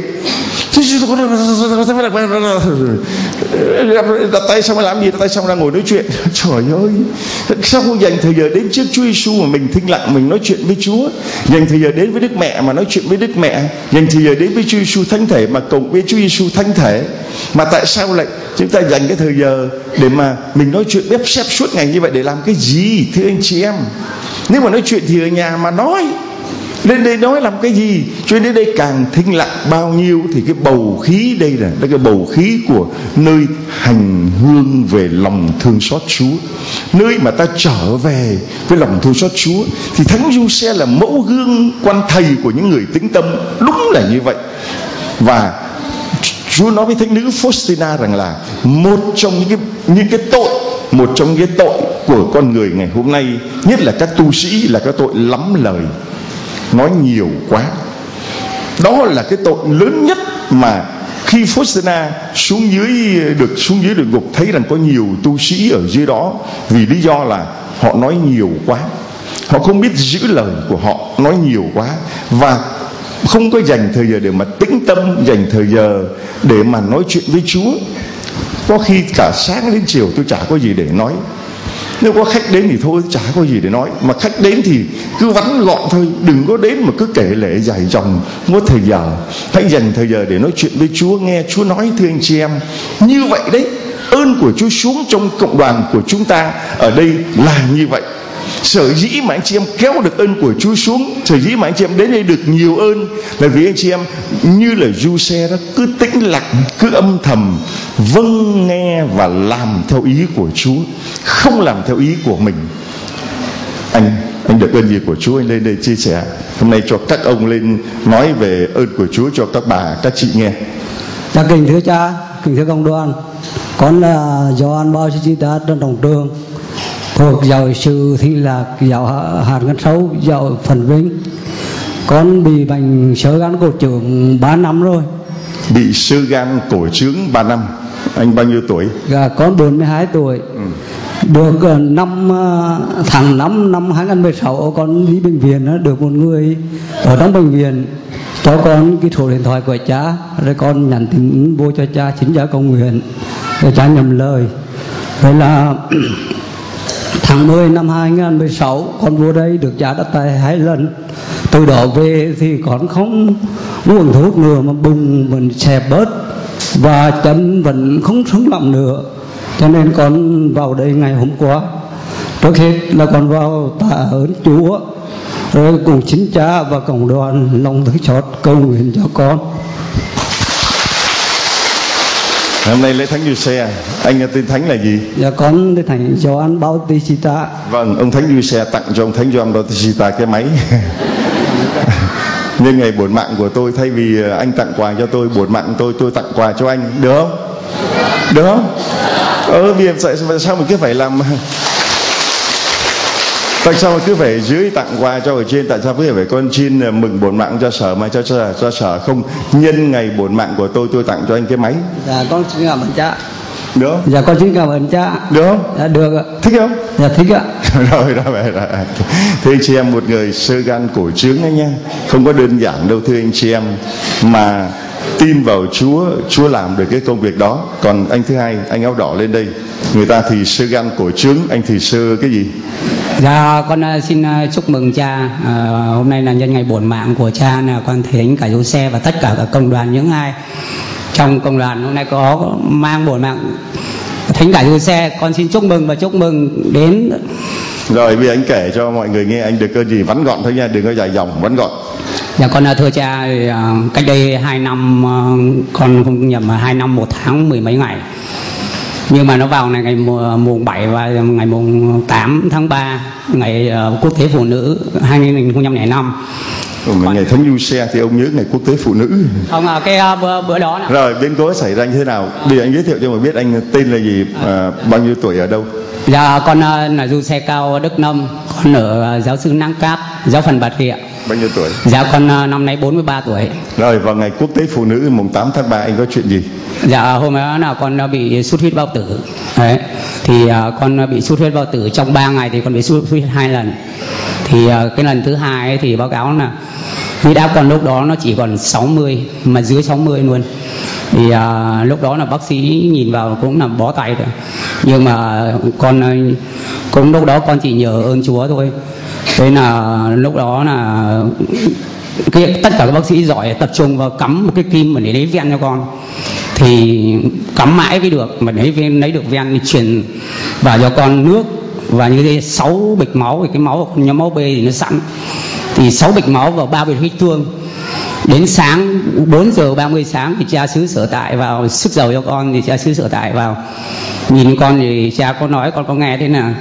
[SPEAKER 1] Đặt tay xong mới làm gì? Đặt tay xong ra ngồi nói chuyện. Trời ơi, sao không dành thời giờ đến trước Chúa Giêsu mà mình thinh lặng, mình nói chuyện với Chúa? Dành thời giờ đến với Đức Mẹ mà nói chuyện với Đức Mẹ, dành thời giờ đến với Chúa Giêsu thánh thể mà cầu với Chúa Giêsu thánh thể. Mà tại sao lại chúng ta dành cái thời giờ để mà mình nói chuyện bếp xếp suốt ngày như vậy để làm cái gì thưa anh chị em? Nếu mà nói chuyện thì ở nhà mà nói, lên đây nói làm cái gì? Cho nên đến đây càng thinh lặng bao nhiêu thì cái bầu khí đây là, là cái bầu khí của nơi hành hương về lòng thương xót Chúa, nơi mà ta trở về với lòng thương xót Chúa. Thì Thánh Giuse là mẫu gương quan thầy của những người tĩnh tâm, đúng là như vậy. Và Chúa nói với Thánh nữ Faustina rằng là một trong những cái những cái tội, một trong những cái tội của con người ngày hôm nay, nhất là các tu sĩ, là cái tội lắm lời, nói nhiều quá. Đó là cái tội lớn nhất mà khi Faustina xuống dưới được xuống dưới địa ngục, thấy rằng có nhiều tu sĩ ở dưới đó, vì lý do là họ nói nhiều quá, họ không biết giữ lời của họ, nói nhiều quá và không có dành thời giờ để mà tĩnh tâm, dành thời giờ để mà nói chuyện với Chúa. Có khi cả sáng đến chiều tôi chả có gì để nói. Nếu có khách đến thì thôi, chả có gì để nói. Mà khách đến thì cứ vắn gọn thôi, đừng có đến mà cứ kể lể dài dòng. Không có thời giờ. Hãy dành thời giờ để nói chuyện với Chúa, nghe Chúa nói thưa anh chị em. Như vậy đấy, ơn của Chúa xuống trong cộng đoàn của chúng ta ở đây là như vậy. Sở dĩ mà anh chị em kéo được ơn của Chúa xuống, sở dĩ mà anh chị em đến đây được nhiều ơn, là vì anh chị em như là Du-xe đó, cứ tĩnh lặng, cứ âm thầm vâng nghe và làm theo ý của Chúa, không làm theo ý của mình. Anh anh được ơn gì của Chúa, anh lên đây chia sẻ hôm nay cho các ông lên nói về ơn của Chúa cho các bà các chị nghe.
[SPEAKER 4] Dạ, kính thưa cha, kính thưa công đoàn, con là Gioan Bautista Trần Trọng Trường, thuộc giáo sư Thi Lạc, giáo hạt Ngân Sâu, giáo Phần Vinh. Con bị bệnh xơ gan cổ trướng ba năm rồi.
[SPEAKER 1] Bị xơ gan cổ trướng ba năm. Anh bao nhiêu tuổi?
[SPEAKER 4] Dạ, con bốn mươi hai tuổi. Ừ. Được năm tháng năm năm hai nghìn không trăm mười sáu con đi bệnh viện, được một người ở trong bệnh viện cho con cái số điện thoại của cha, rồi con nhắn tin vô cho cha chính cha cầu nguyện, rồi cha nhầm lời. Vậy là tháng mười năm hai nghìn không trăm mười sáu con vô đây được cha đã tay hai lần. Từ đó về thì con không uống thuốc nữa, mà bụng vẫn xẹp bớt và chân vẫn không sống lặng nữa. Cho nên con vào đây ngày hôm qua, trước hết là con vào tạ ơn Chúa, rồi cùng chính cha và cộng đoàn lòng thương xót cầu nguyện cho con.
[SPEAKER 1] Hôm nay lễ thánh Du-xe, anh tên thánh là gì?
[SPEAKER 4] Dạ, con tên thánh Gioan Bautista.
[SPEAKER 1] Vâng, ông thánh Du-xe tặng cho ông thánh Gioan Bautista cái máy. Nhưng ngày bổn mạng của tôi, thay vì anh tặng quà cho tôi, bổn mạng tôi tôi tặng quà cho anh, được không? Được không? Ờ, vì sao mình cứ phải làm, tại sao mà cứ phải dưới tặng quà cho ở trên, tại sao cứ phải con xin mừng bổn mạng cho sở mà cho cho, cho sở không nhân ngày bổn mạng của tôi tôi tặng cho anh cái máy?
[SPEAKER 4] Dạ, con xin cảm ơn cha.
[SPEAKER 1] Được không?
[SPEAKER 4] Dạ, con xin cảm ơn cha.
[SPEAKER 1] Được không?
[SPEAKER 4] Dạ, được ạ.
[SPEAKER 1] Thích không?
[SPEAKER 4] Dạ, thích ạ.
[SPEAKER 1] Rồi, rồi, rồi, rồi. Thưa anh chị em, một người xơ gan cổ trướng ấy nha, không có đơn giản đâu thưa anh chị em, mà tin vào Chúa, Chúa làm được cái công việc đó. Còn anh thứ hai, anh áo đỏ lên đây, người ta thì xơ gan cổ trướng, anh thì xơ cái gì?
[SPEAKER 3] Dạ, con xin chúc mừng cha. À, hôm nay là nhân ngày bổn mạng của cha, là con thánh cả Du-xe và tất cả các công đoàn, những ai trong công đoàn hôm nay có mang bổn mạng thánh cả Du-xe, con xin chúc mừng và chúc mừng đến.
[SPEAKER 1] Rồi bây giờ anh kể cho mọi người nghe anh được ơn gì, vắn gọn thôi nha, đừng có dài dòng, vắn gọn.
[SPEAKER 3] Dạ, con thưa cha, cách đây hai năm, con không nhầm là hai năm một tháng mười mấy ngày, nhưng mà nó vào này ngày mùng bảy và ngày mùng tám tháng ba, ngày quốc tế phụ nữ hai nghìn không trăm lẻ năm.
[SPEAKER 1] Ồ, ngày thánh Du-xe thì ông nhớ ngày quốc tế phụ nữ
[SPEAKER 3] không? À, cái uh, bữa, bữa đó nào.
[SPEAKER 1] Rồi biến cố xảy ra như thế nào? Bây giờ anh giới thiệu cho mọi biết anh tên là gì, à, bao nhiêu tuổi, ở đâu?
[SPEAKER 3] Dạ, con uh, là Du-xe Cao Đức Nông, con ở uh, giáo sư Năng Cáp, giáo phận Bà Rịa.
[SPEAKER 1] Bao nhiêu tuổi?
[SPEAKER 3] Dạ, con uh, năm nay bốn mươi ba tuổi.
[SPEAKER 1] Rồi vào ngày quốc tế phụ nữ mùng tám tháng ba anh có chuyện gì?
[SPEAKER 3] Dạ, hôm đó là con đã bị xuất huyết bao tử. Đấy, thì uh, con bị xuất huyết bao tử trong ba ngày thì con bị xuất huyết hai lần. Thì uh, cái lần thứ hai ấy, thì báo cáo là huyết áp con lúc đó nó chỉ còn sáu mươi, mà dưới sáu mươi luôn. Thì uh, lúc đó là bác sĩ nhìn vào cũng là bó tay rồi. Nhưng mà con cũng lúc đó con chỉ nhờ ơn Chúa thôi. Thế là lúc đó là cái, tất cả các bác sĩ giỏi tập trung vào cắm một cái kim mà để lấy ven cho con. Thì cắm mãi mới được, mà lấy lấy được ven thì truyền vào cho con nước và như thế sáu bịch máu, thì cái máu của con nhóm máu B thì nó sẵn, thì sáu bịch máu vào ba bịch huyết tương. Đến sáng bốn giờ ba mươi sáng thì cha xứ sở tại vào sức dầu cho con, thì cha xứ sở tại vào nhìn con thì cha có nói, con có nghe thế là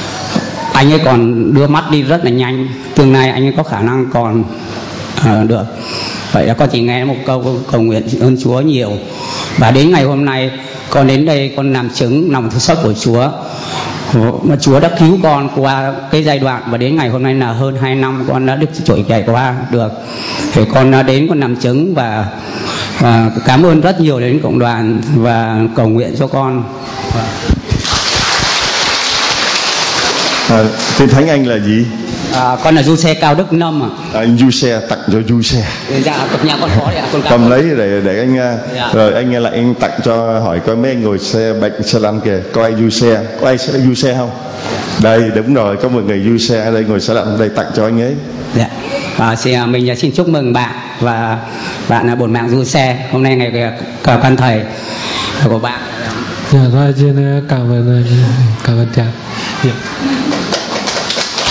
[SPEAKER 3] anh ấy còn đưa mắt đi rất là nhanh, tương lai anh ấy có khả năng còn uh, được. Vậy là con chỉ nghe một câu cầu nguyện ơn Chúa nhiều. Và đến ngày hôm nay con đến đây con làm chứng lòng thương xót của Chúa, mà Chúa đã cứu con qua cái giai đoạn, và đến ngày hôm nay là hơn hai năm con đã được trỗi dậy qua được. Thì con đến con làm chứng và, và cảm ơn rất nhiều đến cộng đoàn và cầu nguyện cho con.
[SPEAKER 1] À, tên thánh anh là gì?
[SPEAKER 3] À, con là Du-xe Cao Đức Nông ạ.
[SPEAKER 1] À, anh Du-xe tặng cho Du-xe.
[SPEAKER 3] Dạ, cập nhà con có đấy ạ. Con
[SPEAKER 1] cầm lấy để để anh. Dạ. Rồi anh lại anh tặng cho, hỏi coi mấy anh ngồi xe bệnh xe lăn kìa, có ai Du-xe, có ai sẽ Du-xe không? Đây đúng rồi, có một người Du-xe ở đây ngồi xe lăn đây, tặng cho anh ấy.
[SPEAKER 3] Dạ. À, xin, mình xin chúc mừng bạn và bạn là bổn mạng Du-xe. Hôm nay ngày cờ con thầy của bạn.
[SPEAKER 5] Dạ, thôi xin cảm ơn cảm ơn cha. Dạ.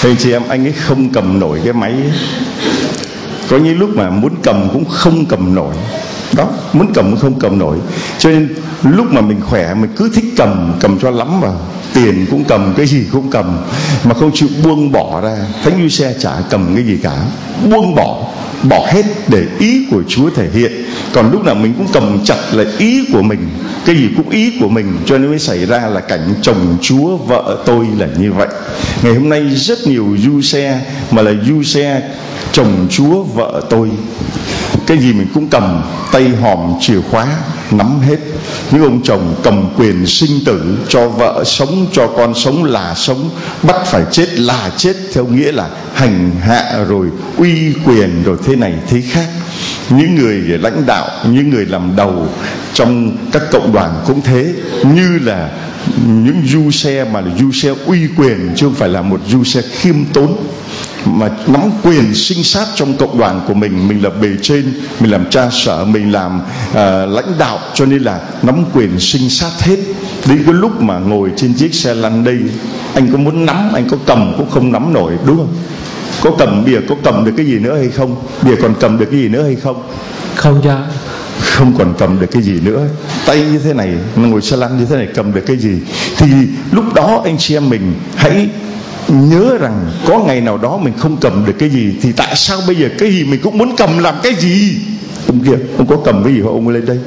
[SPEAKER 1] Thưa chị em, anh ấy không cầm nổi cái máy ấy. Có những lúc mà muốn cầm cũng không cầm nổi. Đó, muốn cầm cũng không cầm nổi. Cho nên lúc mà mình khỏe mình cứ thích cầm, cầm cho lắm vào. Tiền cũng cầm, cái gì cũng cầm, mà không chịu buông bỏ ra. Thánh Giuse chả cầm cái gì cả, buông bỏ, bỏ hết để ý của Chúa thể hiện. Còn lúc nào mình cũng cầm chặt là ý của mình, cái gì cũng ý của mình. Cho nên mới xảy ra là cảnh chồng Chúa vợ tôi là như vậy. Ngày hôm nay rất nhiều Giuse mà là Giuse chồng Chúa vợ tôi. Cái gì mình cũng cầm, tay hòm chìa khóa nắm hết. Những ông chồng cầm quyền sinh tử, cho vợ sống cho con sống là sống, bắt phải chết là chết, theo nghĩa là hành hạ rồi uy quyền rồi thế này thế khác. Những người lãnh đạo, những người làm đầu trong các cộng đoàn cũng thế, như là những Giuse mà là Giuse uy quyền, chứ không phải là một Giuse khiêm tốn mà nắm quyền sinh sát trong cộng đoàn của mình. Mình là bề trên, mình làm cha sở, mình làm uh, lãnh đạo, cho nên là nắm quyền sinh sát hết. Đến cái lúc mà ngồi trên chiếc xe lăn đây, anh có muốn nắm, anh có cầm cũng không nắm nổi, đúng không? Có cầm bìa, có cầm được cái gì nữa hay không? Bìa còn cầm được cái gì nữa hay không?
[SPEAKER 5] Không cha.
[SPEAKER 1] Không còn cầm được cái gì nữa. Tay như thế này, ngồi xe lăn như thế này, cầm được cái gì? Thì lúc đó anh chị em mình hãy nhớ rằng có ngày nào đó mình không cầm được cái gì, thì tại sao bây giờ cái gì mình cũng muốn cầm làm cái gì? Ông kia, ông có cầm cái gì không? Ông lên đây.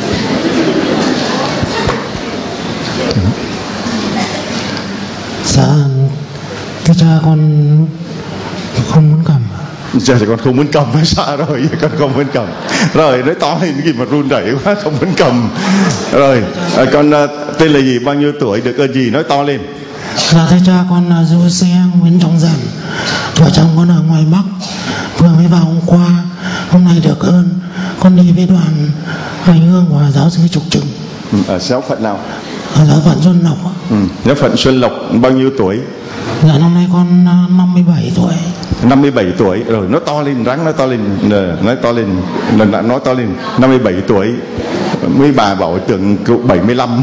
[SPEAKER 5] Dạ, thưa cha, con không muốn cầm.
[SPEAKER 1] Giờ thì con không muốn cầm hay sao rồi? Con không muốn cầm. Rồi nói to lên cái gì mà run rẩy quá, không muốn cầm. Rồi, à, con uh, tên là gì, bao nhiêu tuổi, được ơn gì, nói to lên.
[SPEAKER 5] Dạ thưa cha, con là Giuse Nguyễn Trọng Dần. Vợ chồng con ở ngoài Bắc, vừa mới vào hôm qua. Hôm nay được ơn con đi với đoàn hành hương của giáo sư Trục Trừng.
[SPEAKER 1] Ở giáo phận nào?
[SPEAKER 5] Ở giáo phận Xuân Lộc.
[SPEAKER 1] Ừ, giáo phận Xuân Lộc. Bao nhiêu tuổi?
[SPEAKER 5] Dạ năm nay con năm mươi bảy tuổi.
[SPEAKER 1] năm mươi bảy tuổi. Rồi nói to lên, ráng nói to lên, nói to lên, lần lại nói to lên. năm mươi bảy tuổi. Mấy bà bảo tưởng cậu bảy mươi lăm.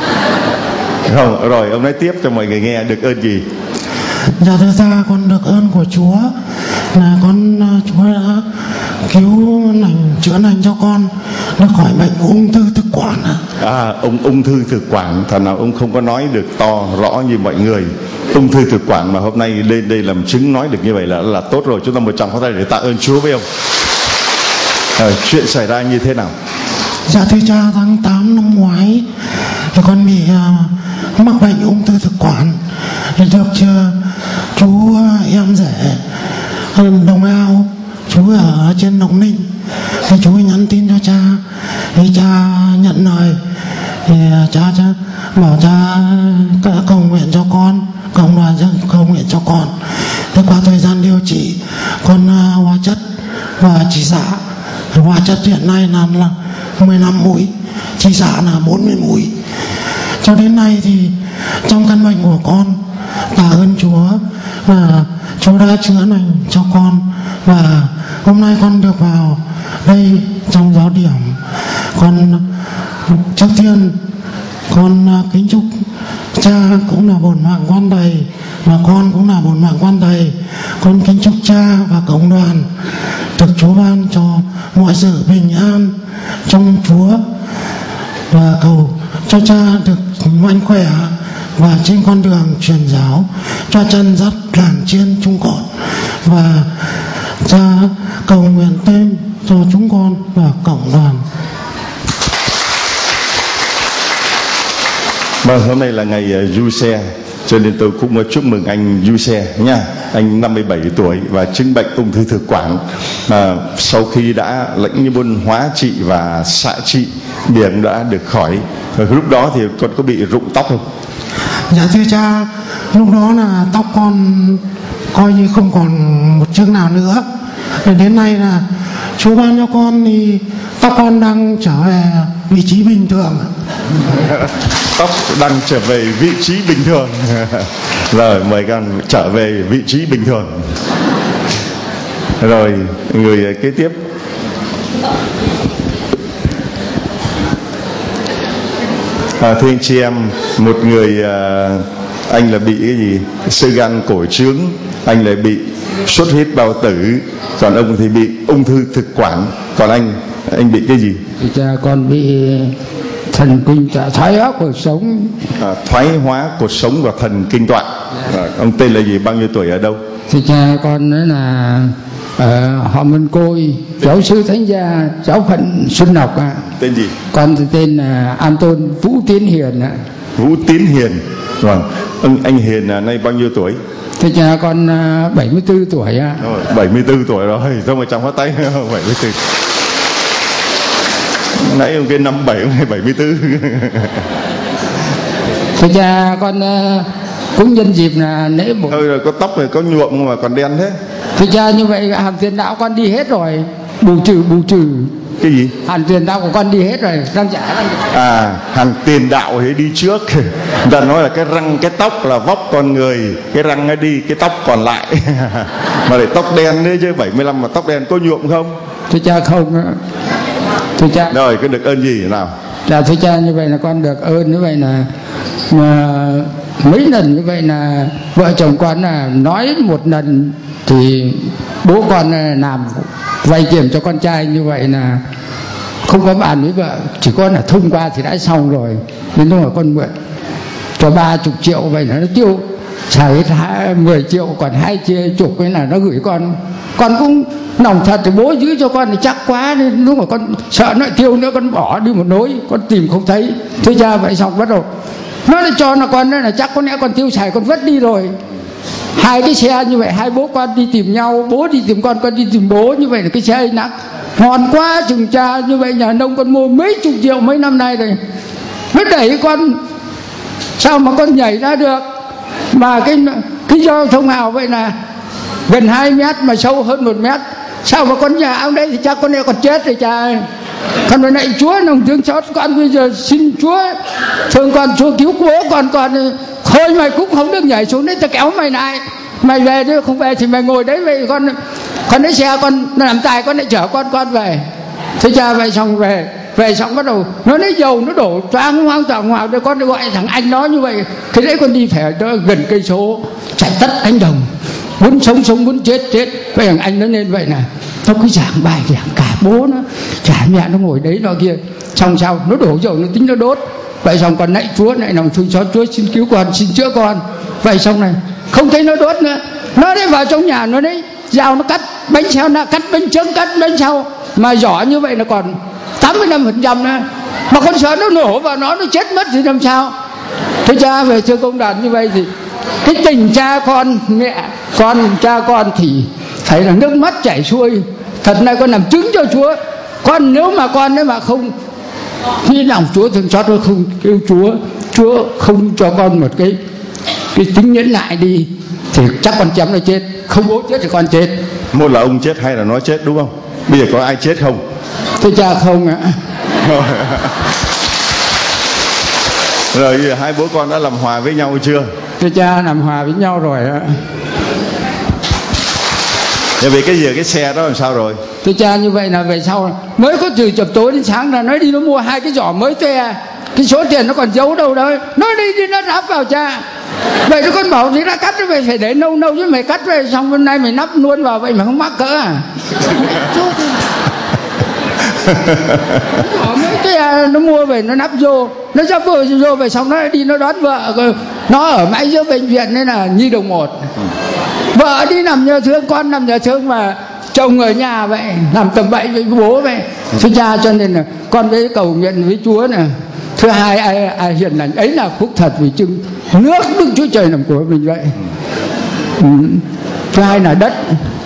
[SPEAKER 1] Rồi, rồi ông nói tiếp cho mọi người nghe, được ơn gì?
[SPEAKER 5] Dạ thưa cha, con được ơn của Chúa là con Chúa đã cứu lành, chữa lành cho con nó khỏi bệnh ung thư thực quản.
[SPEAKER 1] À, ông ung thư thực quản, thằng nào ông không có nói được to rõ như mọi người. Ung thư thực quản mà hôm nay lên đây làm chứng nói được như vậy là là tốt rồi. Chúng ta một tràng pháo tay để tạ ơn Chúa với ông. À, chuyện xảy ra như thế nào?
[SPEAKER 5] Dạ thưa cha, tháng tám năm ngoái thì con bị uh, mắc bệnh ung thư thực quản. Được chưa, chú uh, em rể Đồng Ao, chú ở trên Đồng Ninh, thì chú ấy nhắn tin cho cha, thì cha nhận lời, thì uh, cha cha bảo cha uh, cầu nguyện cho con, cộng đoàn cầu nguyện cho con. Thế qua thời gian điều trị, con uh, hóa chất và chỉ xạ. Hóa chất hiện nay là, là mười lăm mũi, chỉ xạ là bốn mươi mũi. Cho đến nay thì trong căn bệnh của con, tạ ơn Chúa và Chúa đã chữa lành cho con. Và hôm nay con được vào đây trong giáo điểm. Con trước tiên con kính chúc cha cũng là bổn mạng quan thầy, và con cũng là bổn mạng quan thầy. Con kính chúc cha và cộng đoàn được Chúa ban cho mọi sự bình an trong Chúa, và cầu cho cha được mạnh khỏe và trên con đường truyền giáo, cho chân dắt đàn chiên chúng con, và cha cầu nguyện thêm cho chúng con và cộng đoàn.
[SPEAKER 1] Vâng, hôm nay là ngày uh, Giuse, cho nên tôi cũng chúc mừng anh Giuse nha. Anh năm mươi bảy tuổi và chứng bệnh ung thư thực quản. À, sau khi đã lãnh những môn hóa trị và xạ trị, miệng đã được khỏi. Và lúc đó thì con có bị rụng tóc không?
[SPEAKER 5] Dạ thưa cha, lúc đó là tóc con coi như không còn một chiếc nào nữa. Rồi đến nay là Chúa ban cho con thì tóc con đang trở về vị trí bình thường.
[SPEAKER 1] Tóc đang trở về vị trí bình thường. Rồi mời con trở về vị trí bình thường. Rồi người kế tiếp. À, thưa anh chị em, một người uh, anh là bị cái gì, xơ gan cổ trướng, anh lại bị xuất huyết bao tử, còn ông thì bị ung thư thực quản. Còn anh anh bị cái gì?
[SPEAKER 6] Thì cha con bị thần kinh tọa, thoái hóa cuộc sống.
[SPEAKER 1] À, thoái hóa cuộc sống và thần kinh tọa. À, ông tên là gì, bao nhiêu tuổi, ở đâu?
[SPEAKER 6] Thì cha con nói là ở họ Mân Côi, giáo sư thánh gia giáo phận Xuân Lộc ạ.
[SPEAKER 1] Tên gì?
[SPEAKER 6] Con thì tên là An Tôn Vũ Tiến Hiền ạ.
[SPEAKER 1] Vũ Tiến Hiền. Vâng. Ông anh Hiền là nay bao nhiêu tuổi?
[SPEAKER 6] Thì cha con bảy mươi tư tuổi ạ.
[SPEAKER 1] Rồi, bảy mươi tư tuổi rồi, sao mà trong hóa tay bảy mươi tư. Nãy ông kia năm bảy, ông này bảy mươi tư.
[SPEAKER 6] Thì cha con cũng nhân dịp là lễ bộ.
[SPEAKER 1] Thôi rồi, có tóc rồi, có nhuộm mà còn đen thế.
[SPEAKER 6] Thì cha như vậy hàng tiền đạo con đi hết rồi, bù trừ bù trừ.
[SPEAKER 1] Cái gì?
[SPEAKER 6] Hàng tiền đạo của con đi hết rồi, răng trả răng trả.
[SPEAKER 1] À, hàng tiền đạo thì đi trước. Người ta nói là cái răng, cái tóc là vóc con người, cái răng nó đi, cái tóc còn lại. Mà để tóc đen nữa chứ, bảy mươi lăm mà tóc đen, có nhuộm không?
[SPEAKER 6] Thưa cha không. Thưa cha.
[SPEAKER 1] Rồi, có được ơn gì nào?
[SPEAKER 6] Dạ thưa cha, như vậy là con được ơn, như vậy là mà mấy lần như vậy là vợ chồng con là nói một lần thì bố con làm vay tiền cho con trai, như vậy là không có bàn với vợ, chỉ có là thông qua thì đã xong rồi. Nên lúc mà con mượn cho ba chục triệu, vậy là nó tiêu xài hết mười triệu, còn hai chục cái là nó gửi con. Con cũng lòng thật thì bố giữ cho con thì chắc quá, nên lúc mà con sợ nó tiêu nữa, con bỏ đi một nối, con tìm không thấy. Thế cha vậy xong bắt đầu nó lại cho là con đó là chắc có lẽ con tiêu xài con vứt đi rồi. Hai cái xe như vậy, hai bố con đi tìm nhau, bố đi tìm con, con đi tìm bố, như vậy là cái xe nặng ngon quá chừng cha. Như vậy nhà nông con mua mấy chục triệu mấy năm nay rồi, nó đẩy con sao mà con nhảy ra được. Mà cái cái giao thông hào vậy là gần hai mét mà sâu hơn một mét, sao mà con nhà ông đấy thì chắc con này còn chết rồi cha ơi. Con nói này Chúa nông thương xót con, bây giờ xin Chúa thương con, Chúa cứu bố con. Con thôi mày cũng không được nhảy xuống đấy, ta kéo mày lại, mày về chứ không về thì mày ngồi đấy. Vậy con con lấy xe con làm tài, con lại chở con con về. Thế cha vậy xong về về xong bắt đầu nó lấy dầu nó đổ choáng hoang toàn hoàng, rồi con gọi thằng anh nó như vậy. Cái đấy con đi phải gần cây số, chạy tất cánh đồng, muốn sống sống muốn chết chết. Vậy thằng anh nó lên vậy nè, nó cứ giảng bài giảng cả bố nó, cả mẹ nó ngồi đấy nó kia. Xong sau nó đổ dầu nó tính nó đốt. Vậy xong còn lạy Chúa, lại lòng thương xót Chúa xin cứu con, xin chữa con. Vậy xong này không thấy nó đốt nữa, nó đấy vào trong nhà nó đấy dao nó cắt bánh xèo, nó cắt bánh trứng, cắt bánh xèo. Mà giỏ như vậy là còn tám mươi lăm phần trăm nữa, mà con sợ nó nổ vào nó nó chết mất thì làm sao. Thế cha về thưa công đoàn, như vậy thì cái tình cha con mẹ con cha con thì thấy là nước mắt chảy xuôi. Thật này con làm chứng cho Chúa. Con nếu mà con đấy mà không khi lòng Chúa thương xót, nó không kêu Chúa, Chúa không cho con một cái cái tính nhẫn lại đi thì chắc con chém nó chết. Không bố chết thì con chết.
[SPEAKER 1] Một là ông chết hay là nó chết, đúng không? Bây giờ có ai chết không?
[SPEAKER 6] Thưa cha không ạ.
[SPEAKER 1] Rồi giờ hai bố con đã làm hòa với nhau chưa?
[SPEAKER 6] Thưa cha làm hòa với nhau rồi ạ.
[SPEAKER 1] Vậy vì cái giờ cái xe đó làm sao rồi?
[SPEAKER 6] Thưa cha như vậy là về sau mới có từ chập tối đến sáng là nói đi nó mua hai cái giỏ mới toe, cái số tiền nó còn giấu đâu đấy, nói đi đi nó nắp vào cha. Vậy nó con bảo thì đã cắt về phải để lâu lâu chứ mày cắt về xong hôm nay mày nắp luôn vào, vậy mà không mắc cỡ à? Nó mới toe nó mua về nó nắp vô, nó sắp vô vô về xong nó đi nó đón vợ, nó ở mãi giữa bệnh viện nên là nhi đồng một. Vợ đi nằm nhờ thương, con nằm nhờ thương, mà chồng ở nhà vậy làm tầm bậy với bố vậy. Thưa cha cho nên là con với cầu nguyện với Chúa nè. Thứ hai ai, ai hiền lành ấy là phúc thật, vì chừng nước Đức Chúa Trời làm của mình vậy. Ừ. Thứ hai là đất.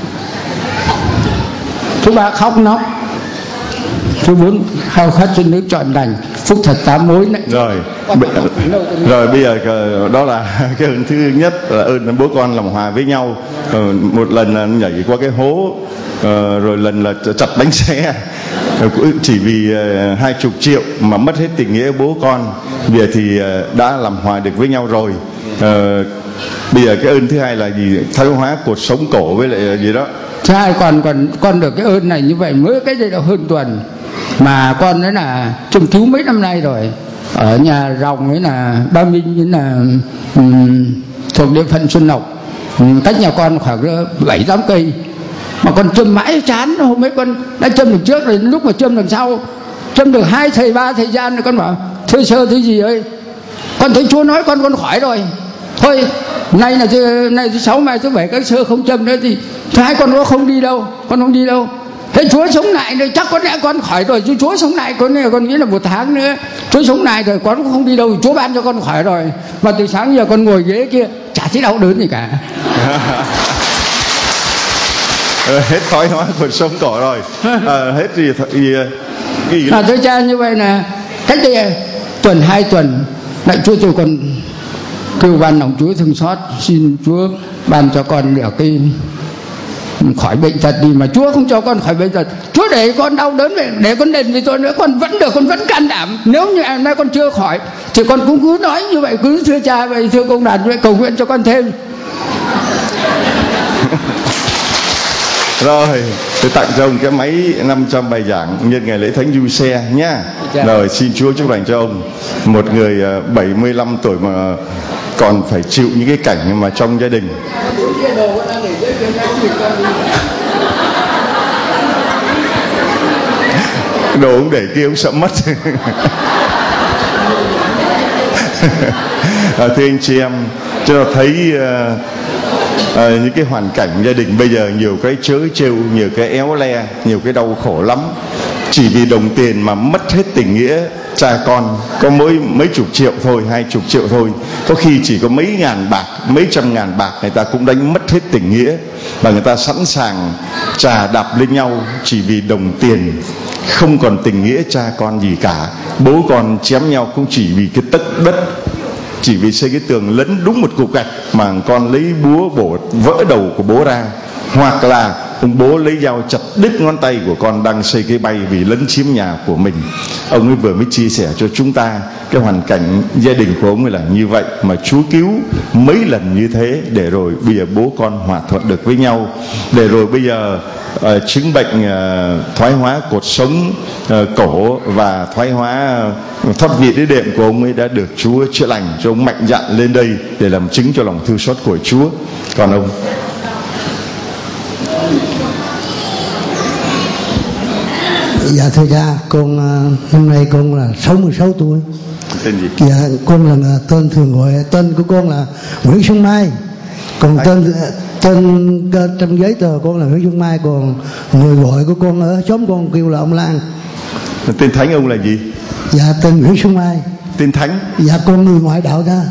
[SPEAKER 6] Thứ ba khóc nóc. Thứ bốn khao khát cho nước trọn lành, phúc thật tám mối này.
[SPEAKER 1] Rồi rồi bây giờ đó là cái ơn thứ nhất là ơn bố con làm hòa với nhau. Một lần là nhảy qua cái hố, rồi lần là chặt bánh xe, chỉ vì hai chục triệu mà mất hết tình nghĩa bố con. Bây giờ thì đã làm hòa được với nhau rồi. Bây giờ cái ơn thứ hai là gì? Thoái hóa cột sống cổ với lại gì đó.
[SPEAKER 6] Thứ hai còn còn con được cái ơn này như vậy mới cái đây là hơn tuần, mà con nói là trông cứu mấy năm nay rồi. ở nhà Rồng ấy là Ba Minh ấy là um, thuộc địa phận Xuân Lộc, um, cách nhà con khoảng bảy tám cây, mà con châm mãi chán. Hôm ấy con đã châm được trước rồi, lúc mà châm đằng sau châm được hai thầy ba thời gian rồi con bảo thưa sơ thứ gì ơi, con thấy Chúa nói con con khỏi rồi, thôi nay là thứ nay thứ sáu mai thứ bảy các sơ không châm nữa thì hai con nó không đi đâu, con không đi đâu. Thế Chúa sống lại rồi chắc có lẽ con khỏi rồi, chứ Chúa sống lại con con nghĩ là một tháng nữa Chúa sống lại rồi con cũng không đi đâu, Chúa ban cho con khỏi rồi. Mà từ sáng giờ con ngồi ghế kia chả thấy đau đớn gì cả.
[SPEAKER 1] Hết thoái hóa cuộc sống cỏ rồi, à, hết gì gì, gì
[SPEAKER 6] là thưa cha, như vậy là cách đây tuần hai tuần lại Chúa tôi còn kêu ban lòng Chúa thương xót, xin Chúa ban cho con được cái khỏi bệnh tật đi, mà Chúa không cho con khỏi bệnh tật. Chúa để con đau đớn để con đền vì tôi nữa, con vẫn được, con vẫn can đảm. Nếu như ngày nay con chưa khỏi thì con cũng cứ nói như vậy, cứ thưa cha vậy, thưa công đoàn vậy, cầu nguyện cho con thêm.
[SPEAKER 1] Rồi, tôi tặng cho ông cái máy năm trăm bài giảng nhân ngày lễ Thánh Du Xe nhá. Dạ. Rồi, xin Chúa chúc lành cho ông. Một người bảy mươi lăm tuổi mà còn phải chịu những cái cảnh mà trong gia đình. Đồ ông để kia ông sợ mất. À, thưa anh chị em, cho thấy uh, À, những cái hoàn cảnh gia đình bây giờ nhiều cái trớ trêu, nhiều cái éo le, nhiều cái đau khổ lắm, chỉ vì đồng tiền mà mất hết tình nghĩa cha con. Có mỗi mấy chục triệu thôi, hai chục triệu thôi, có khi chỉ có mấy ngàn bạc, mấy trăm ngàn bạc, người ta cũng đánh mất hết tình nghĩa, và người ta sẵn sàng chà đạp lên nhau chỉ vì đồng tiền, không còn tình nghĩa cha con gì cả. Bố con chém nhau cũng chỉ vì cái tấc đất, chỉ vì xây cái tường lấn đúng một cục gạch mà con lấy búa bổ vỡ đầu của bố ra, hoặc là ông bố lấy dao chặt đứt ngón tay của con đang xây cái bay vì lấn chiếm nhà của mình. Ông ấy vừa mới chia sẻ cho chúng ta cái hoàn cảnh gia đình của ông ấy là như vậy, mà Chúa cứu mấy lần như thế để rồi bây giờ bố con hòa thuận được với nhau, để rồi bây giờ uh, chứng bệnh uh, thoái hóa cột sống uh, cổ và thoái hóa uh, thoát vị đĩa đệm của ông ấy đã được Chúa chữa lành, cho ông mạnh dạn lên đây để làm chứng cho lòng thương xót của Chúa. Còn ông?
[SPEAKER 7] Dạ thưa cha, con năm nay con là sáu mươi sáu tuổi.
[SPEAKER 1] Tên gì?
[SPEAKER 7] Dạ, con là tên thường gọi, tên của con là Nguyễn Xuân Mai. Còn Đấy. tên tên trong giấy tờ con là Nguyễn Xuân Mai, còn người gọi của con ở xóm con kêu là ông Lan.
[SPEAKER 1] Tên thánh ông là gì?
[SPEAKER 7] Dạ tên Nguyễn Xuân Mai.
[SPEAKER 1] Tên thánh?
[SPEAKER 7] Dạ con người ngoại đạo ra.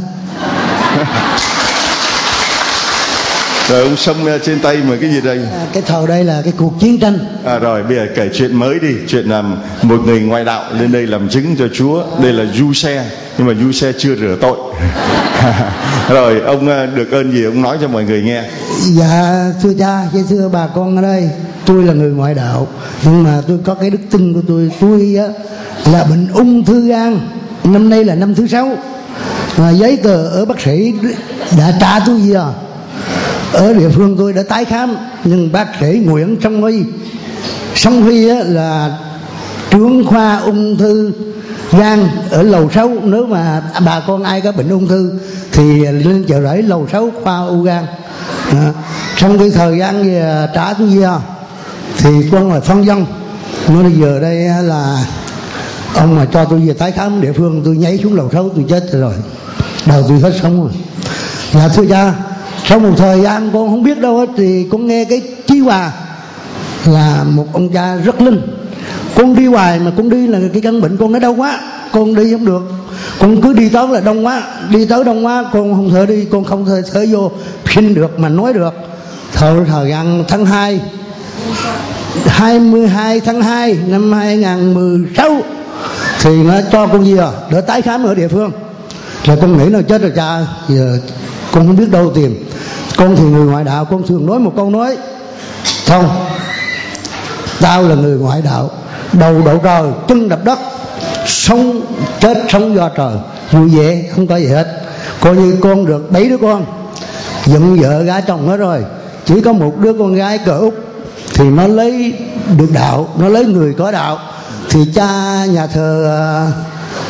[SPEAKER 1] Rồi ông xông trên tay mà cái gì đây?
[SPEAKER 7] À, cái thầu đây là cái cuộc chiến tranh.
[SPEAKER 1] À rồi bây giờ kể chuyện mới đi, chuyện làm một người ngoại đạo lên đây làm chứng cho Chúa. Đây là du xe, nhưng mà du xe chưa rửa tội. Rồi ông được ơn gì ông nói cho mọi người nghe.
[SPEAKER 7] Dạ thưa cha, dạ thưa bà con ở đây, tôi là người ngoại đạo, nhưng mà tôi có cái đức tin của tôi. Tôi á, là bệnh ung thư gan, năm nay là năm thứ sáu. À, giấy tờ ở bác sĩ đã trả tôi gì à? Ở địa phương tôi đã tái khám, nhưng bác sĩ Nguyễn Song Huy Song Huy á, là trưởng khoa ung thư gan ở lầu sáu. Nếu mà bà con ai có bệnh ung thư thì lên chợ rẫy lầu sáu khoa u gan. À, trong cái thời gian về trả tôi về thì con là phân dân. Nói bây giờ đây là ông mà cho tôi về tái khám địa phương, tôi nhảy xuống lầu sáu tôi chết rồi, đầu tôi hết sống rồi. Dạ thưa cha, sau một thời gian con không biết đâu hết thì con nghe cái Chí Hòa là một ông cha rất linh. Con đi hoài mà con đi là cái căn bệnh con nó đau quá, con đi không được, con cứ đi tới là đông quá, đi tới đông quá con không thể đi, con không thể thở vô xin được mà nói được. Thời thời gian tháng hai hai mươi hai tháng hai năm hai nghìn mười sáu thì nó cho con gì à để tái khám ở địa phương. Rồi con nghĩ nó chết rồi cha, giờ con không biết đâu tìm. Con thì người ngoại đạo, con thường nói một câu nói: không, tao là người ngoại đạo, đầu đậu trời chân đập đất, sống chết sống do trời, vui vẻ không có gì hết. Coi như con được bảy đứa con, dựng vợ gái chồng hết rồi, chỉ có một đứa con gái cỡ út thì nó lấy được đạo, nó lấy người có đạo. Thì cha nhà thờ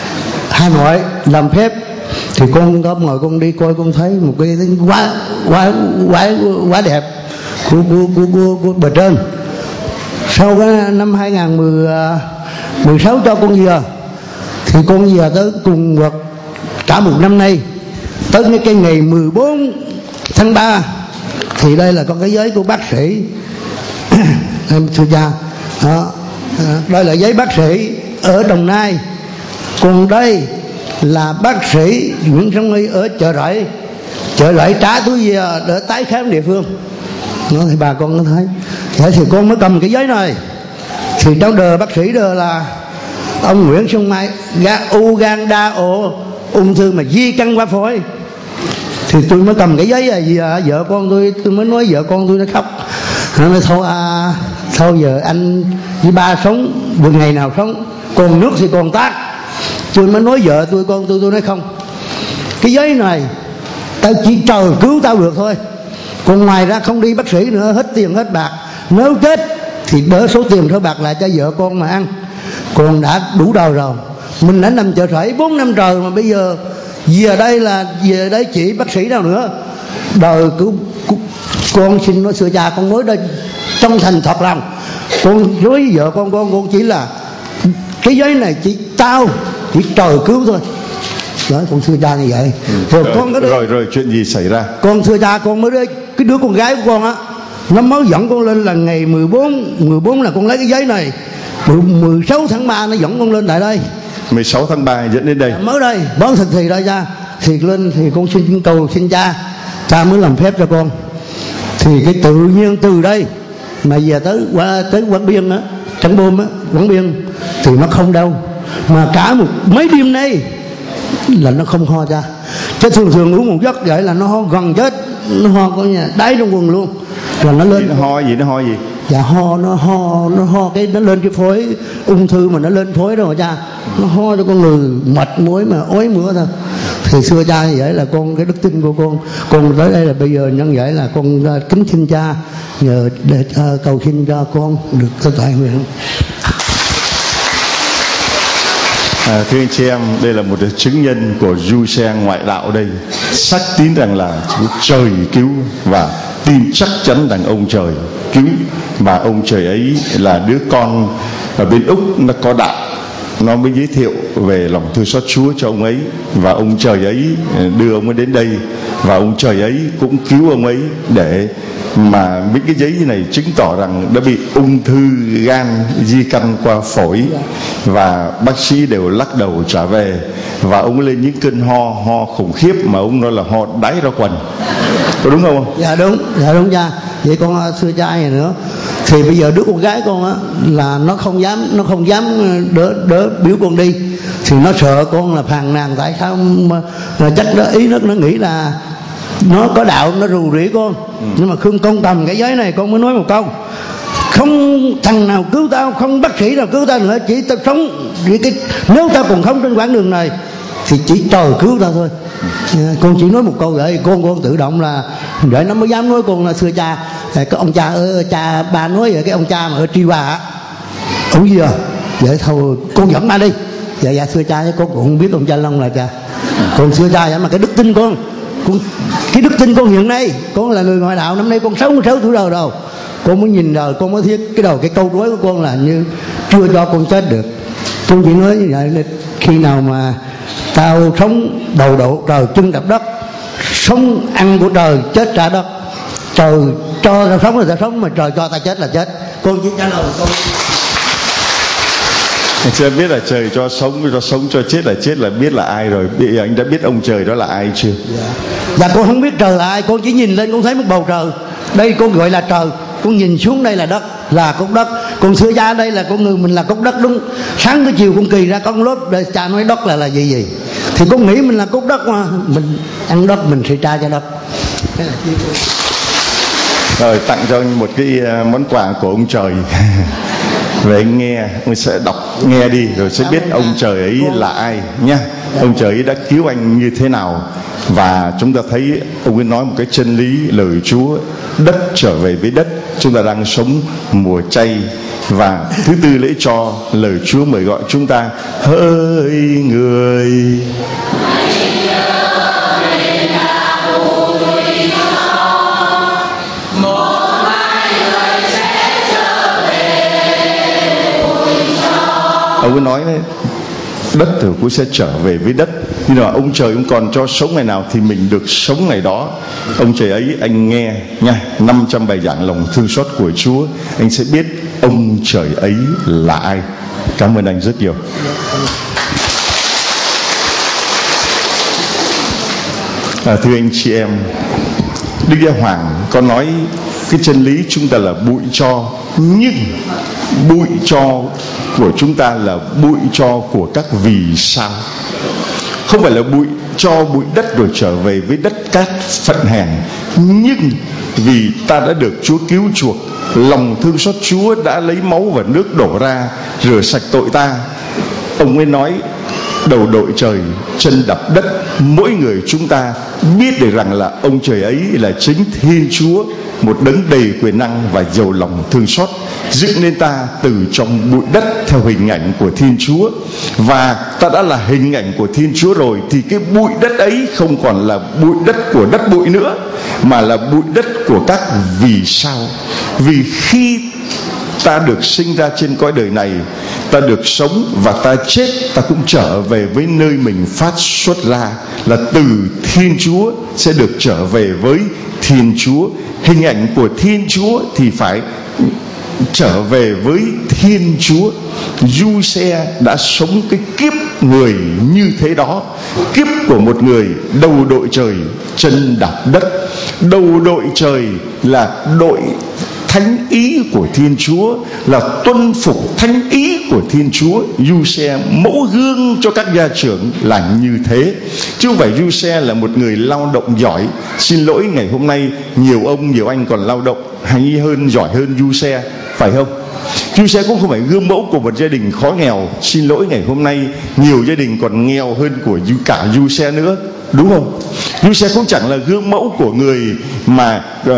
[SPEAKER 7] Hà Nội làm phép thì con có ngồi con đi coi, con thấy một cái quá quá quá quá đẹp của của của, của, của bề trên. Sau cái năm hai nghìn mười sáu cho con về thì con về tới cùng vật cả một năm nay, tới cái, cái ngày mười bốn tháng ba thì đây là con cái giấy của bác sĩ em thưa cha đó. Đây là giấy bác sĩ ở Đồng Nai, còn đây là bác sĩ Nguyễn Sống Nghi ở chợ rẫy. Chợ rẫy trả túi về để tái khám địa phương. Nó thì bà con có thấy. Thế thì con mới cầm cái giấy này. Thì trong đời bác sĩ đời là ông Nguyễn Xuân Mai gan u gan đa ổ ung thư mà di căn qua phổi. Thì tôi mới cầm cái giấy này về vợ con tôi, tôi mới nói vợ con tôi nó khóc. Nó nói thôi à, thôi giờ anh với ba sống một ngày nào sống, còn nước thì còn tát. Tôi mới nói vợ tôi con tôi tôi nói không, cái giấy này tao chỉ trời cứu tao được thôi, còn ngoài ra không đi bác sĩ nữa, hết tiền hết bạc. Nếu chết thì đỡ số tiền số bạc lại cho vợ con mà ăn, còn đã đủ đời rồi. Mình đã nằm chợ rẫy bốn năm trời mà bây giờ về đây là về đây chỉ bác sĩ nào nữa. Đời cứu, cứu con xin nói xưa cha con nói đây trong thành thật lòng, con với vợ con con con chỉ là cái giấy này chỉ tao chỉ trời cứu thôi. Đó, con xưa cha như vậy.
[SPEAKER 1] Rồi, rồi, con có rồi rồi chuyện gì xảy ra?
[SPEAKER 7] Con xưa cha con mới đây, cái đứa con gái của con á, nó mới dẫn con lên là ngày mười bốn mười bốn là con lấy cái giấy này, mười sáu tháng ba nó dẫn con lên tại đây.
[SPEAKER 1] mười sáu tháng ba dẫn đến đây.
[SPEAKER 7] Mới đây, bón thực thì đây cha. Thì lên thì con xin cầu xin cha, cha mới làm phép cho con. Thì cái tự nhiên từ đây mà về tới qua tới Quảng Biên á, Trảng Bom á, Quảng Biên thì nó không đâu. Mà cả một mấy đêm nay là nó không ho cha. Chứ thường thường uống một giấc vậy là nó ho gần chết, nó ho có nhà đáy trong quần luôn. Là nó lên.
[SPEAKER 1] Nó ho gì nó ho gì?
[SPEAKER 7] Dạ ho nó ho nó ho cái nó lên cái phổi ung thư mà nó lên phổi rồi cha. Nó ho cho con người mệt muối mà ói mửa thôi. Thì xưa cha như vậy là con cái đức tin của con. Con tới đây là bây giờ nhân vậy là con kính xin cha nhờ để uh, cầu xin cho con được cơ tại nguyện.
[SPEAKER 1] À, thưa anh chị em, đây là một chứng nhân của du xe ngoại đạo đây, xác tín rằng là trời cứu và tin chắc chắn rằng ông trời cứu, và ông trời ấy là đứa con ở bên Úc nó có đạo, nó mới giới thiệu về lòng thương xót Chúa cho ông ấy, và ông trời ấy đưa ông ấy đến đây, và ông trời ấy cũng cứu ông ấy để mà những cái giấy này chứng tỏ rằng đã bị ung thư gan di căn qua phổi, và bác sĩ đều lắc đầu trả về, và ông lên những cơn ho ho khủng khiếp mà ông nói là ho đáy ra quần. Có đúng không?
[SPEAKER 7] Dạ đúng, dạ đúng cha. Vậy con xưa cha này nữa thì bây giờ đứa con gái con á là nó không dám nó không dám đỡ đỡ biểu con đi, thì nó sợ con là phàn nàn tại sao mà, mà chắc đó ý nó nó nghĩ là nó có đạo nó rù rỉ con. Ừ. Nhưng mà Khương con cầm cái giấy này con mới nói một câu: không thằng nào cứu tao, không bác sĩ nào cứu tao nữa, chỉ tao sống chỉ cái nếu tao còn không trên quãng đường này thì chỉ trời cứu tao thôi. À, con chỉ nói một câu vậy, con con tự động là vậy nó mới dám nói con là xưa cha. Cái ông cha ơi, cha ba nói vậy, cái ông cha mà ở Tri Hòa á, ông gì à? Vậy thôi con dẫn ba đi. Dạ dạ xưa cha, con cũng không biết ông cha Long là cha. Còn xưa cha vậy mà cái đức tin con, con cái đức tin con hiện nay, con là người ngoại đạo, năm nay con sáu mươi sáu tuổi đời rồi. Con mới nhìn đời, con mới thiết cái đầu cái câu đối của con là như chưa cho con chết được. Con chỉ nói như vậy, khi nào mà tao sống đầu độ trời chân đập đất, sống ăn của trời chết trả đất, trời cho tao sống là tao sống, mà trời cho tao chết là chết. Con chỉ trả lời con.
[SPEAKER 1] Anh chưa biết là trời cho sống, cho sống cho chết là chết là biết là ai rồi. Bây giờ anh đã biết ông trời đó là ai chưa?
[SPEAKER 7] Dạ, dạ con không biết trời là ai, con chỉ nhìn lên con thấy một bầu trời. Đây con gọi là trời, con nhìn xuống đây là đất, là cốc đất. Còn xưa cha đây là con người mình là cốc đất đúng. Sáng tới chiều con kỳ ra con lớp để cha nói đất là là gì gì, thì con nghĩ mình là cốc đất mà mình ăn đất mình sẽ tra cho đất.
[SPEAKER 1] Rồi tặng cho anh một cái món quà của ông trời. Về anh nghe, ông sẽ đọc nghe đi rồi sẽ biết ông trời ấy là ai nha. Ông trời ấy đã cứu anh như thế nào. Và chúng ta thấy ông ấy nói một cái chân lý lời Chúa, đất trở về với đất. Chúng ta đang sống mùa chay. Và thứ tư lễ cho, lời Chúa mời gọi chúng ta: hỡi người, ông ấy nói đấy, đất thì cũng sẽ trở về với đất. Nhưng mà ông trời ông còn cho sống ngày nào thì mình được sống ngày đó. Ông trời ấy anh nghe nha, năm trăm bài giảng lòng thương xót của Chúa, anh sẽ biết ông trời ấy là ai. Cảm ơn anh rất nhiều. À, thưa anh chị em, Đức Giáo Hoàng có nói cái chân lý chúng ta là bụi tro, nhưng bụi tro của chúng ta là bụi tro của các vì sao, không phải là bụi tro bụi đất rồi trở về với đất cát phận hèn. Nhưng vì ta đã được Chúa cứu chuộc, lòng thương xót Chúa đã lấy máu và nước đổ ra rửa sạch tội ta. Ông ấy nói đầu đội trời, chân đạp đất, mỗi người chúng ta biết được rằng là ông trời ấy là chính Thiên Chúa, một đấng đầy quyền năng và giàu lòng thương xót, dựng nên ta từ trong bụi đất theo hình ảnh của Thiên Chúa. Và ta đã là hình ảnh của Thiên Chúa rồi thì cái bụi đất ấy không còn là bụi đất của đất bụi nữa, mà là bụi đất của các vì sao. Vì khi ta được sinh ra trên cõi đời này, ta được sống và ta chết, ta cũng trở về với nơi mình phát xuất ra, là từ Thiên Chúa sẽ được trở về với Thiên Chúa. Hình ảnh của Thiên Chúa thì phải trở về với Thiên Chúa. Giuse đã sống cái kiếp người như thế đó, kiếp của một người đầu đội trời, chân đạp đất. Đầu đội trời là đội thánh ý của Thiên Chúa, là tuân phục thánh ý của Thiên Chúa. Giuse mẫu gương cho các gia trưởng là như thế, chứ không phải Giuse là một người lao động giỏi. Xin lỗi, ngày hôm nay nhiều ông nhiều anh còn lao động hay hơn, giỏi hơn Giuse, phải không? Giuse cũng không phải gương mẫu của một gia đình khó nghèo. Xin lỗi, ngày hôm nay nhiều gia đình còn nghèo hơn của cả Giuse nữa, đúng không? Giuse cũng chẳng là gương mẫu của người mà uh,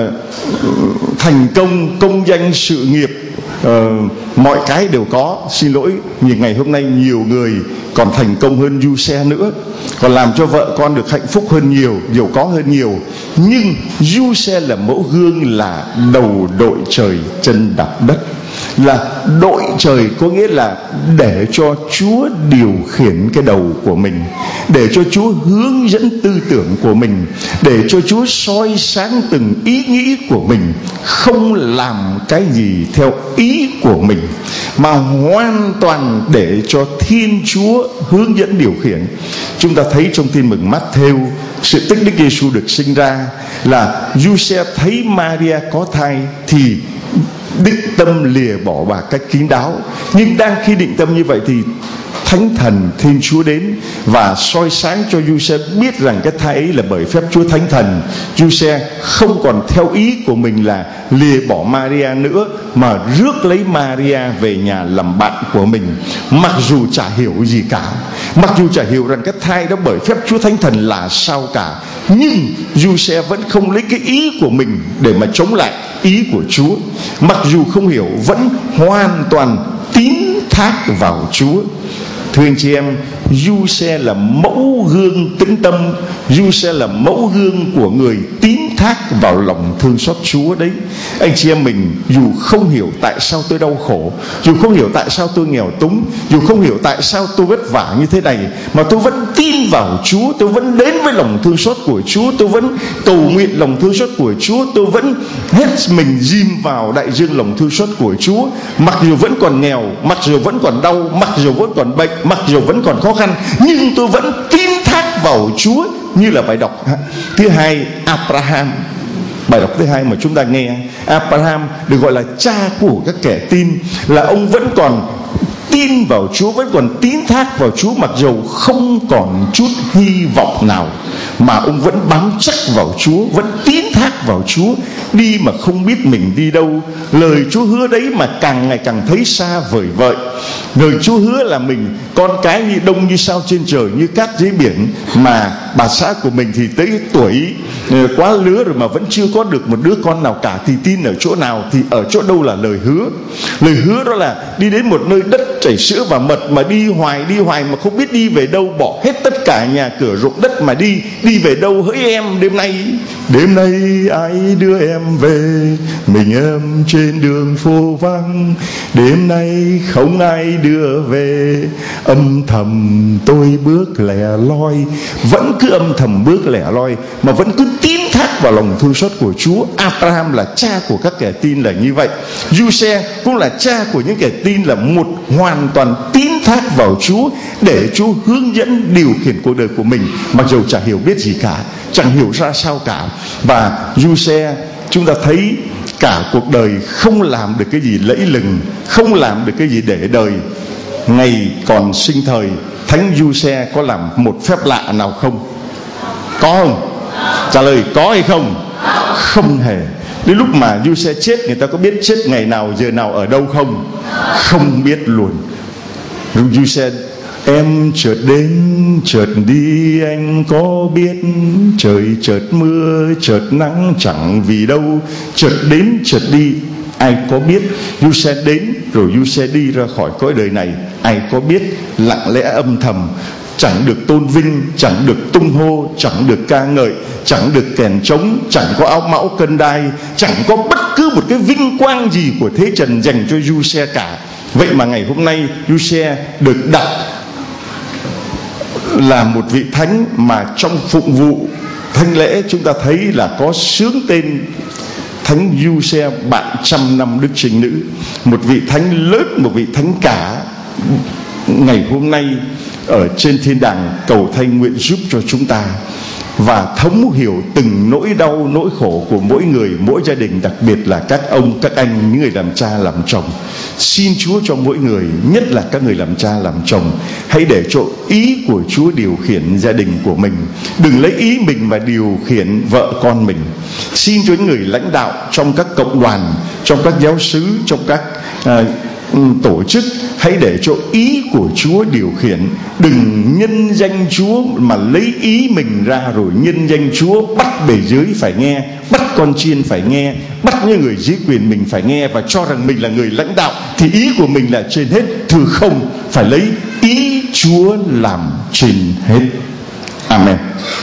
[SPEAKER 1] thành công, công danh, sự nghiệp, uh, mọi cái đều có. Xin lỗi, nhưng ngày hôm nay nhiều người còn thành công hơn Giuse nữa, còn làm cho vợ con được hạnh phúc hơn nhiều, giàu có hơn nhiều. Nhưng Giuse là mẫu gương, là đầu đội trời, chân đạp đất. Là đội trời có nghĩa là để cho Chúa điều khiển cái đầu của mình, để cho Chúa hướng dẫn tư tưởng của mình, để cho Chúa soi sáng từng ý nghĩ của mình, không làm cái gì theo ý của mình, mà hoàn toàn để cho Thiên Chúa hướng dẫn điều khiển. Chúng ta thấy trong Tin Mừng Mát-thêu, sự tích Đức Giêsu được sinh ra là Giuse thấy Maria có thai thì định tâm lìa bỏ bà cách kín đáo. Nhưng đang khi định tâm như vậy thì Thánh Thần Thiên Chúa đến và soi sáng cho Giuse biết rằng cái thai ấy là bởi phép Chúa Thánh Thần. Giuse không còn theo ý của mình là lìa bỏ Maria nữa, mà rước lấy Maria về nhà làm bạn của mình, mặc dù chả hiểu gì cả, mặc dù chả hiểu rằng cái thai đó bởi phép Chúa Thánh Thần là sao cả. Nhưng Giuse vẫn không lấy cái ý của mình để mà chống lại ý của Chúa, mặc dù không hiểu, vẫn hoàn toàn tín thác vào Chúa. Thưa anh chị em, Giuse là mẫu gương tĩnh tâm, Giuse là mẫu gương của người tín thác vào lòng thương xót Chúa đấy. Anh chị em mình dù không hiểu tại sao tôi đau khổ, dù không hiểu tại sao tôi nghèo túng, dù không hiểu tại sao tôi vất vả như thế này, mà tôi vẫn tin vào Chúa, tôi vẫn đến với lòng thương xót của Chúa, tôi vẫn cầu nguyện lòng thương xót của Chúa, tôi vẫn hết mình dìm vào đại dương lòng thương xót của Chúa. Mặc dù vẫn còn nghèo, mặc dù vẫn còn đau, mặc dù vẫn còn bệnh, mặc dù vẫn còn khó khăn, nhưng tôi vẫn tin thác vào Chúa. Như là bài đọc thứ hai, Abraham. Bài đọc thứ hai mà chúng ta nghe, Abraham được gọi là cha của các kẻ tin, là ông vẫn còn tin vào Chúa, vẫn còn tín thác vào Chúa, mặc dầu không còn chút hy vọng nào, mà ông vẫn bám chắc vào Chúa, vẫn tín thác vào Chúa, đi mà không biết mình đi đâu. Lời Chúa hứa đấy mà càng ngày càng thấy xa vời vợi. Lời Chúa hứa là mình con cái như đông như sao trên trời, như cát dưới biển, mà bà xã của mình thì tới tuổi quá lứa rồi mà vẫn chưa có được một đứa con nào cả, thì tin ở chỗ nào? Thì ở chỗ đâu là lời hứa. Lời hứa đó là đi đến một nơi đất chảy sữa và mật, mà đi hoài đi hoài mà không biết đi về đâu, bỏ hết tất cả nhà cửa ruộng đất mà đi. Đi về đâu hỡi em đêm nay? Đêm nay ai đưa em về, mình em trên đường phố vắng. Đêm nay không ai đưa về, âm thầm tôi bước lẻ loi. Vẫn cứ âm thầm bước lẻ loi, mà vẫn cứ tín thác vào lòng thương xót của Chúa. Abraham là cha của các kẻ tin là như vậy. Giuse cũng là cha của những kẻ tin, là một hoàn toàn tín thác vào Chúa để Chúa hướng dẫn điều khiển cuộc đời của mình, mặc dù chẳng hiểu biết gì cả, chẳng hiểu ra sao cả. Và Giuse chúng ta thấy cả cuộc đời không làm được cái gì lẫy lừng, không làm được cái gì để đời. Ngày còn sinh thời, Thánh Giuse có làm một phép lạ nào không? Có không? Trả lời có hay không? Không hề. Đến lúc mà Giuse chết, người ta có biết chết ngày nào, giờ nào, ở đâu không? Không biết luôn. Giuse: em chợt đến chợt đi, anh có biết, trời chợt mưa chợt nắng chẳng vì đâu. Chợt đến chợt đi, ai có biết? Giuse đến rồi Giuse đi ra khỏi cõi đời này, ai có biết? Lặng lẽ âm thầm, chẳng được tôn vinh, chẳng được tung hô, chẳng được ca ngợi, chẳng được kèn trống, chẳng có áo mão cân đai, chẳng có bất cứ một cái vinh quang gì của thế trần dành cho Giuse cả. Vậy mà ngày hôm nay Giuse được đặt là một vị thánh, mà trong phụng vụ thánh lễ chúng ta thấy là có xướng tên Thánh Giuse bạn trăm năm đức trinh nữ. Một vị thánh lớn, một vị thánh cả, ngày hôm nay ở trên thiên đàng cầu thanh nguyện giúp cho chúng ta, và thấu hiểu từng nỗi đau nỗi khổ của mỗi người, mỗi gia đình, đặc biệt là các ông, các anh, những người làm cha làm chồng. Xin Chúa cho mỗi người, nhất là các người làm cha làm chồng, hãy để cho ý của Chúa điều khiển gia đình của mình, đừng lấy ý mình và điều khiển vợ con mình. Xin cho những người lãnh đạo trong các cộng đoàn, trong các giáo xứ, trong các uh, tổ chức, hãy để cho ý của Chúa điều khiển. Đừng nhân danh Chúa mà lấy ý mình ra rồi nhân danh Chúa, bắt bề dưới phải nghe, bắt con chiên phải nghe, bắt những người dưới quyền mình phải nghe, và cho rằng mình là người lãnh đạo thì ý của mình là trên hết. Thưa không, phải lấy ý Chúa làm trên hết. Amen.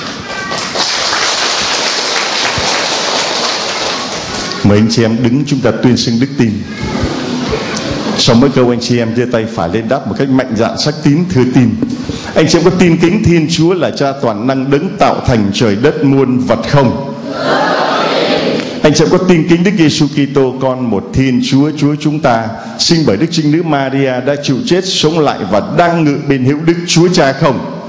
[SPEAKER 1] Mời anh chị em đứng, chúng ta tuyên xưng đức tin. Sau mỗi câu anh chị em giơ tay phải lên đáp một cách mạnh dạn xác tín. Thưa tin. Anh chị em có tin kính Thiên Chúa là Cha toàn năng đấng tạo thành trời đất muôn vật không? Anh chị em có tin kính Đức Giêsu Kitô con một Thiên Chúa, Chúa chúng ta, sinh bởi Đức Trinh Nữ Maria, đã chịu chết sống lại và đang ngự bên hữu Đức Chúa Cha không?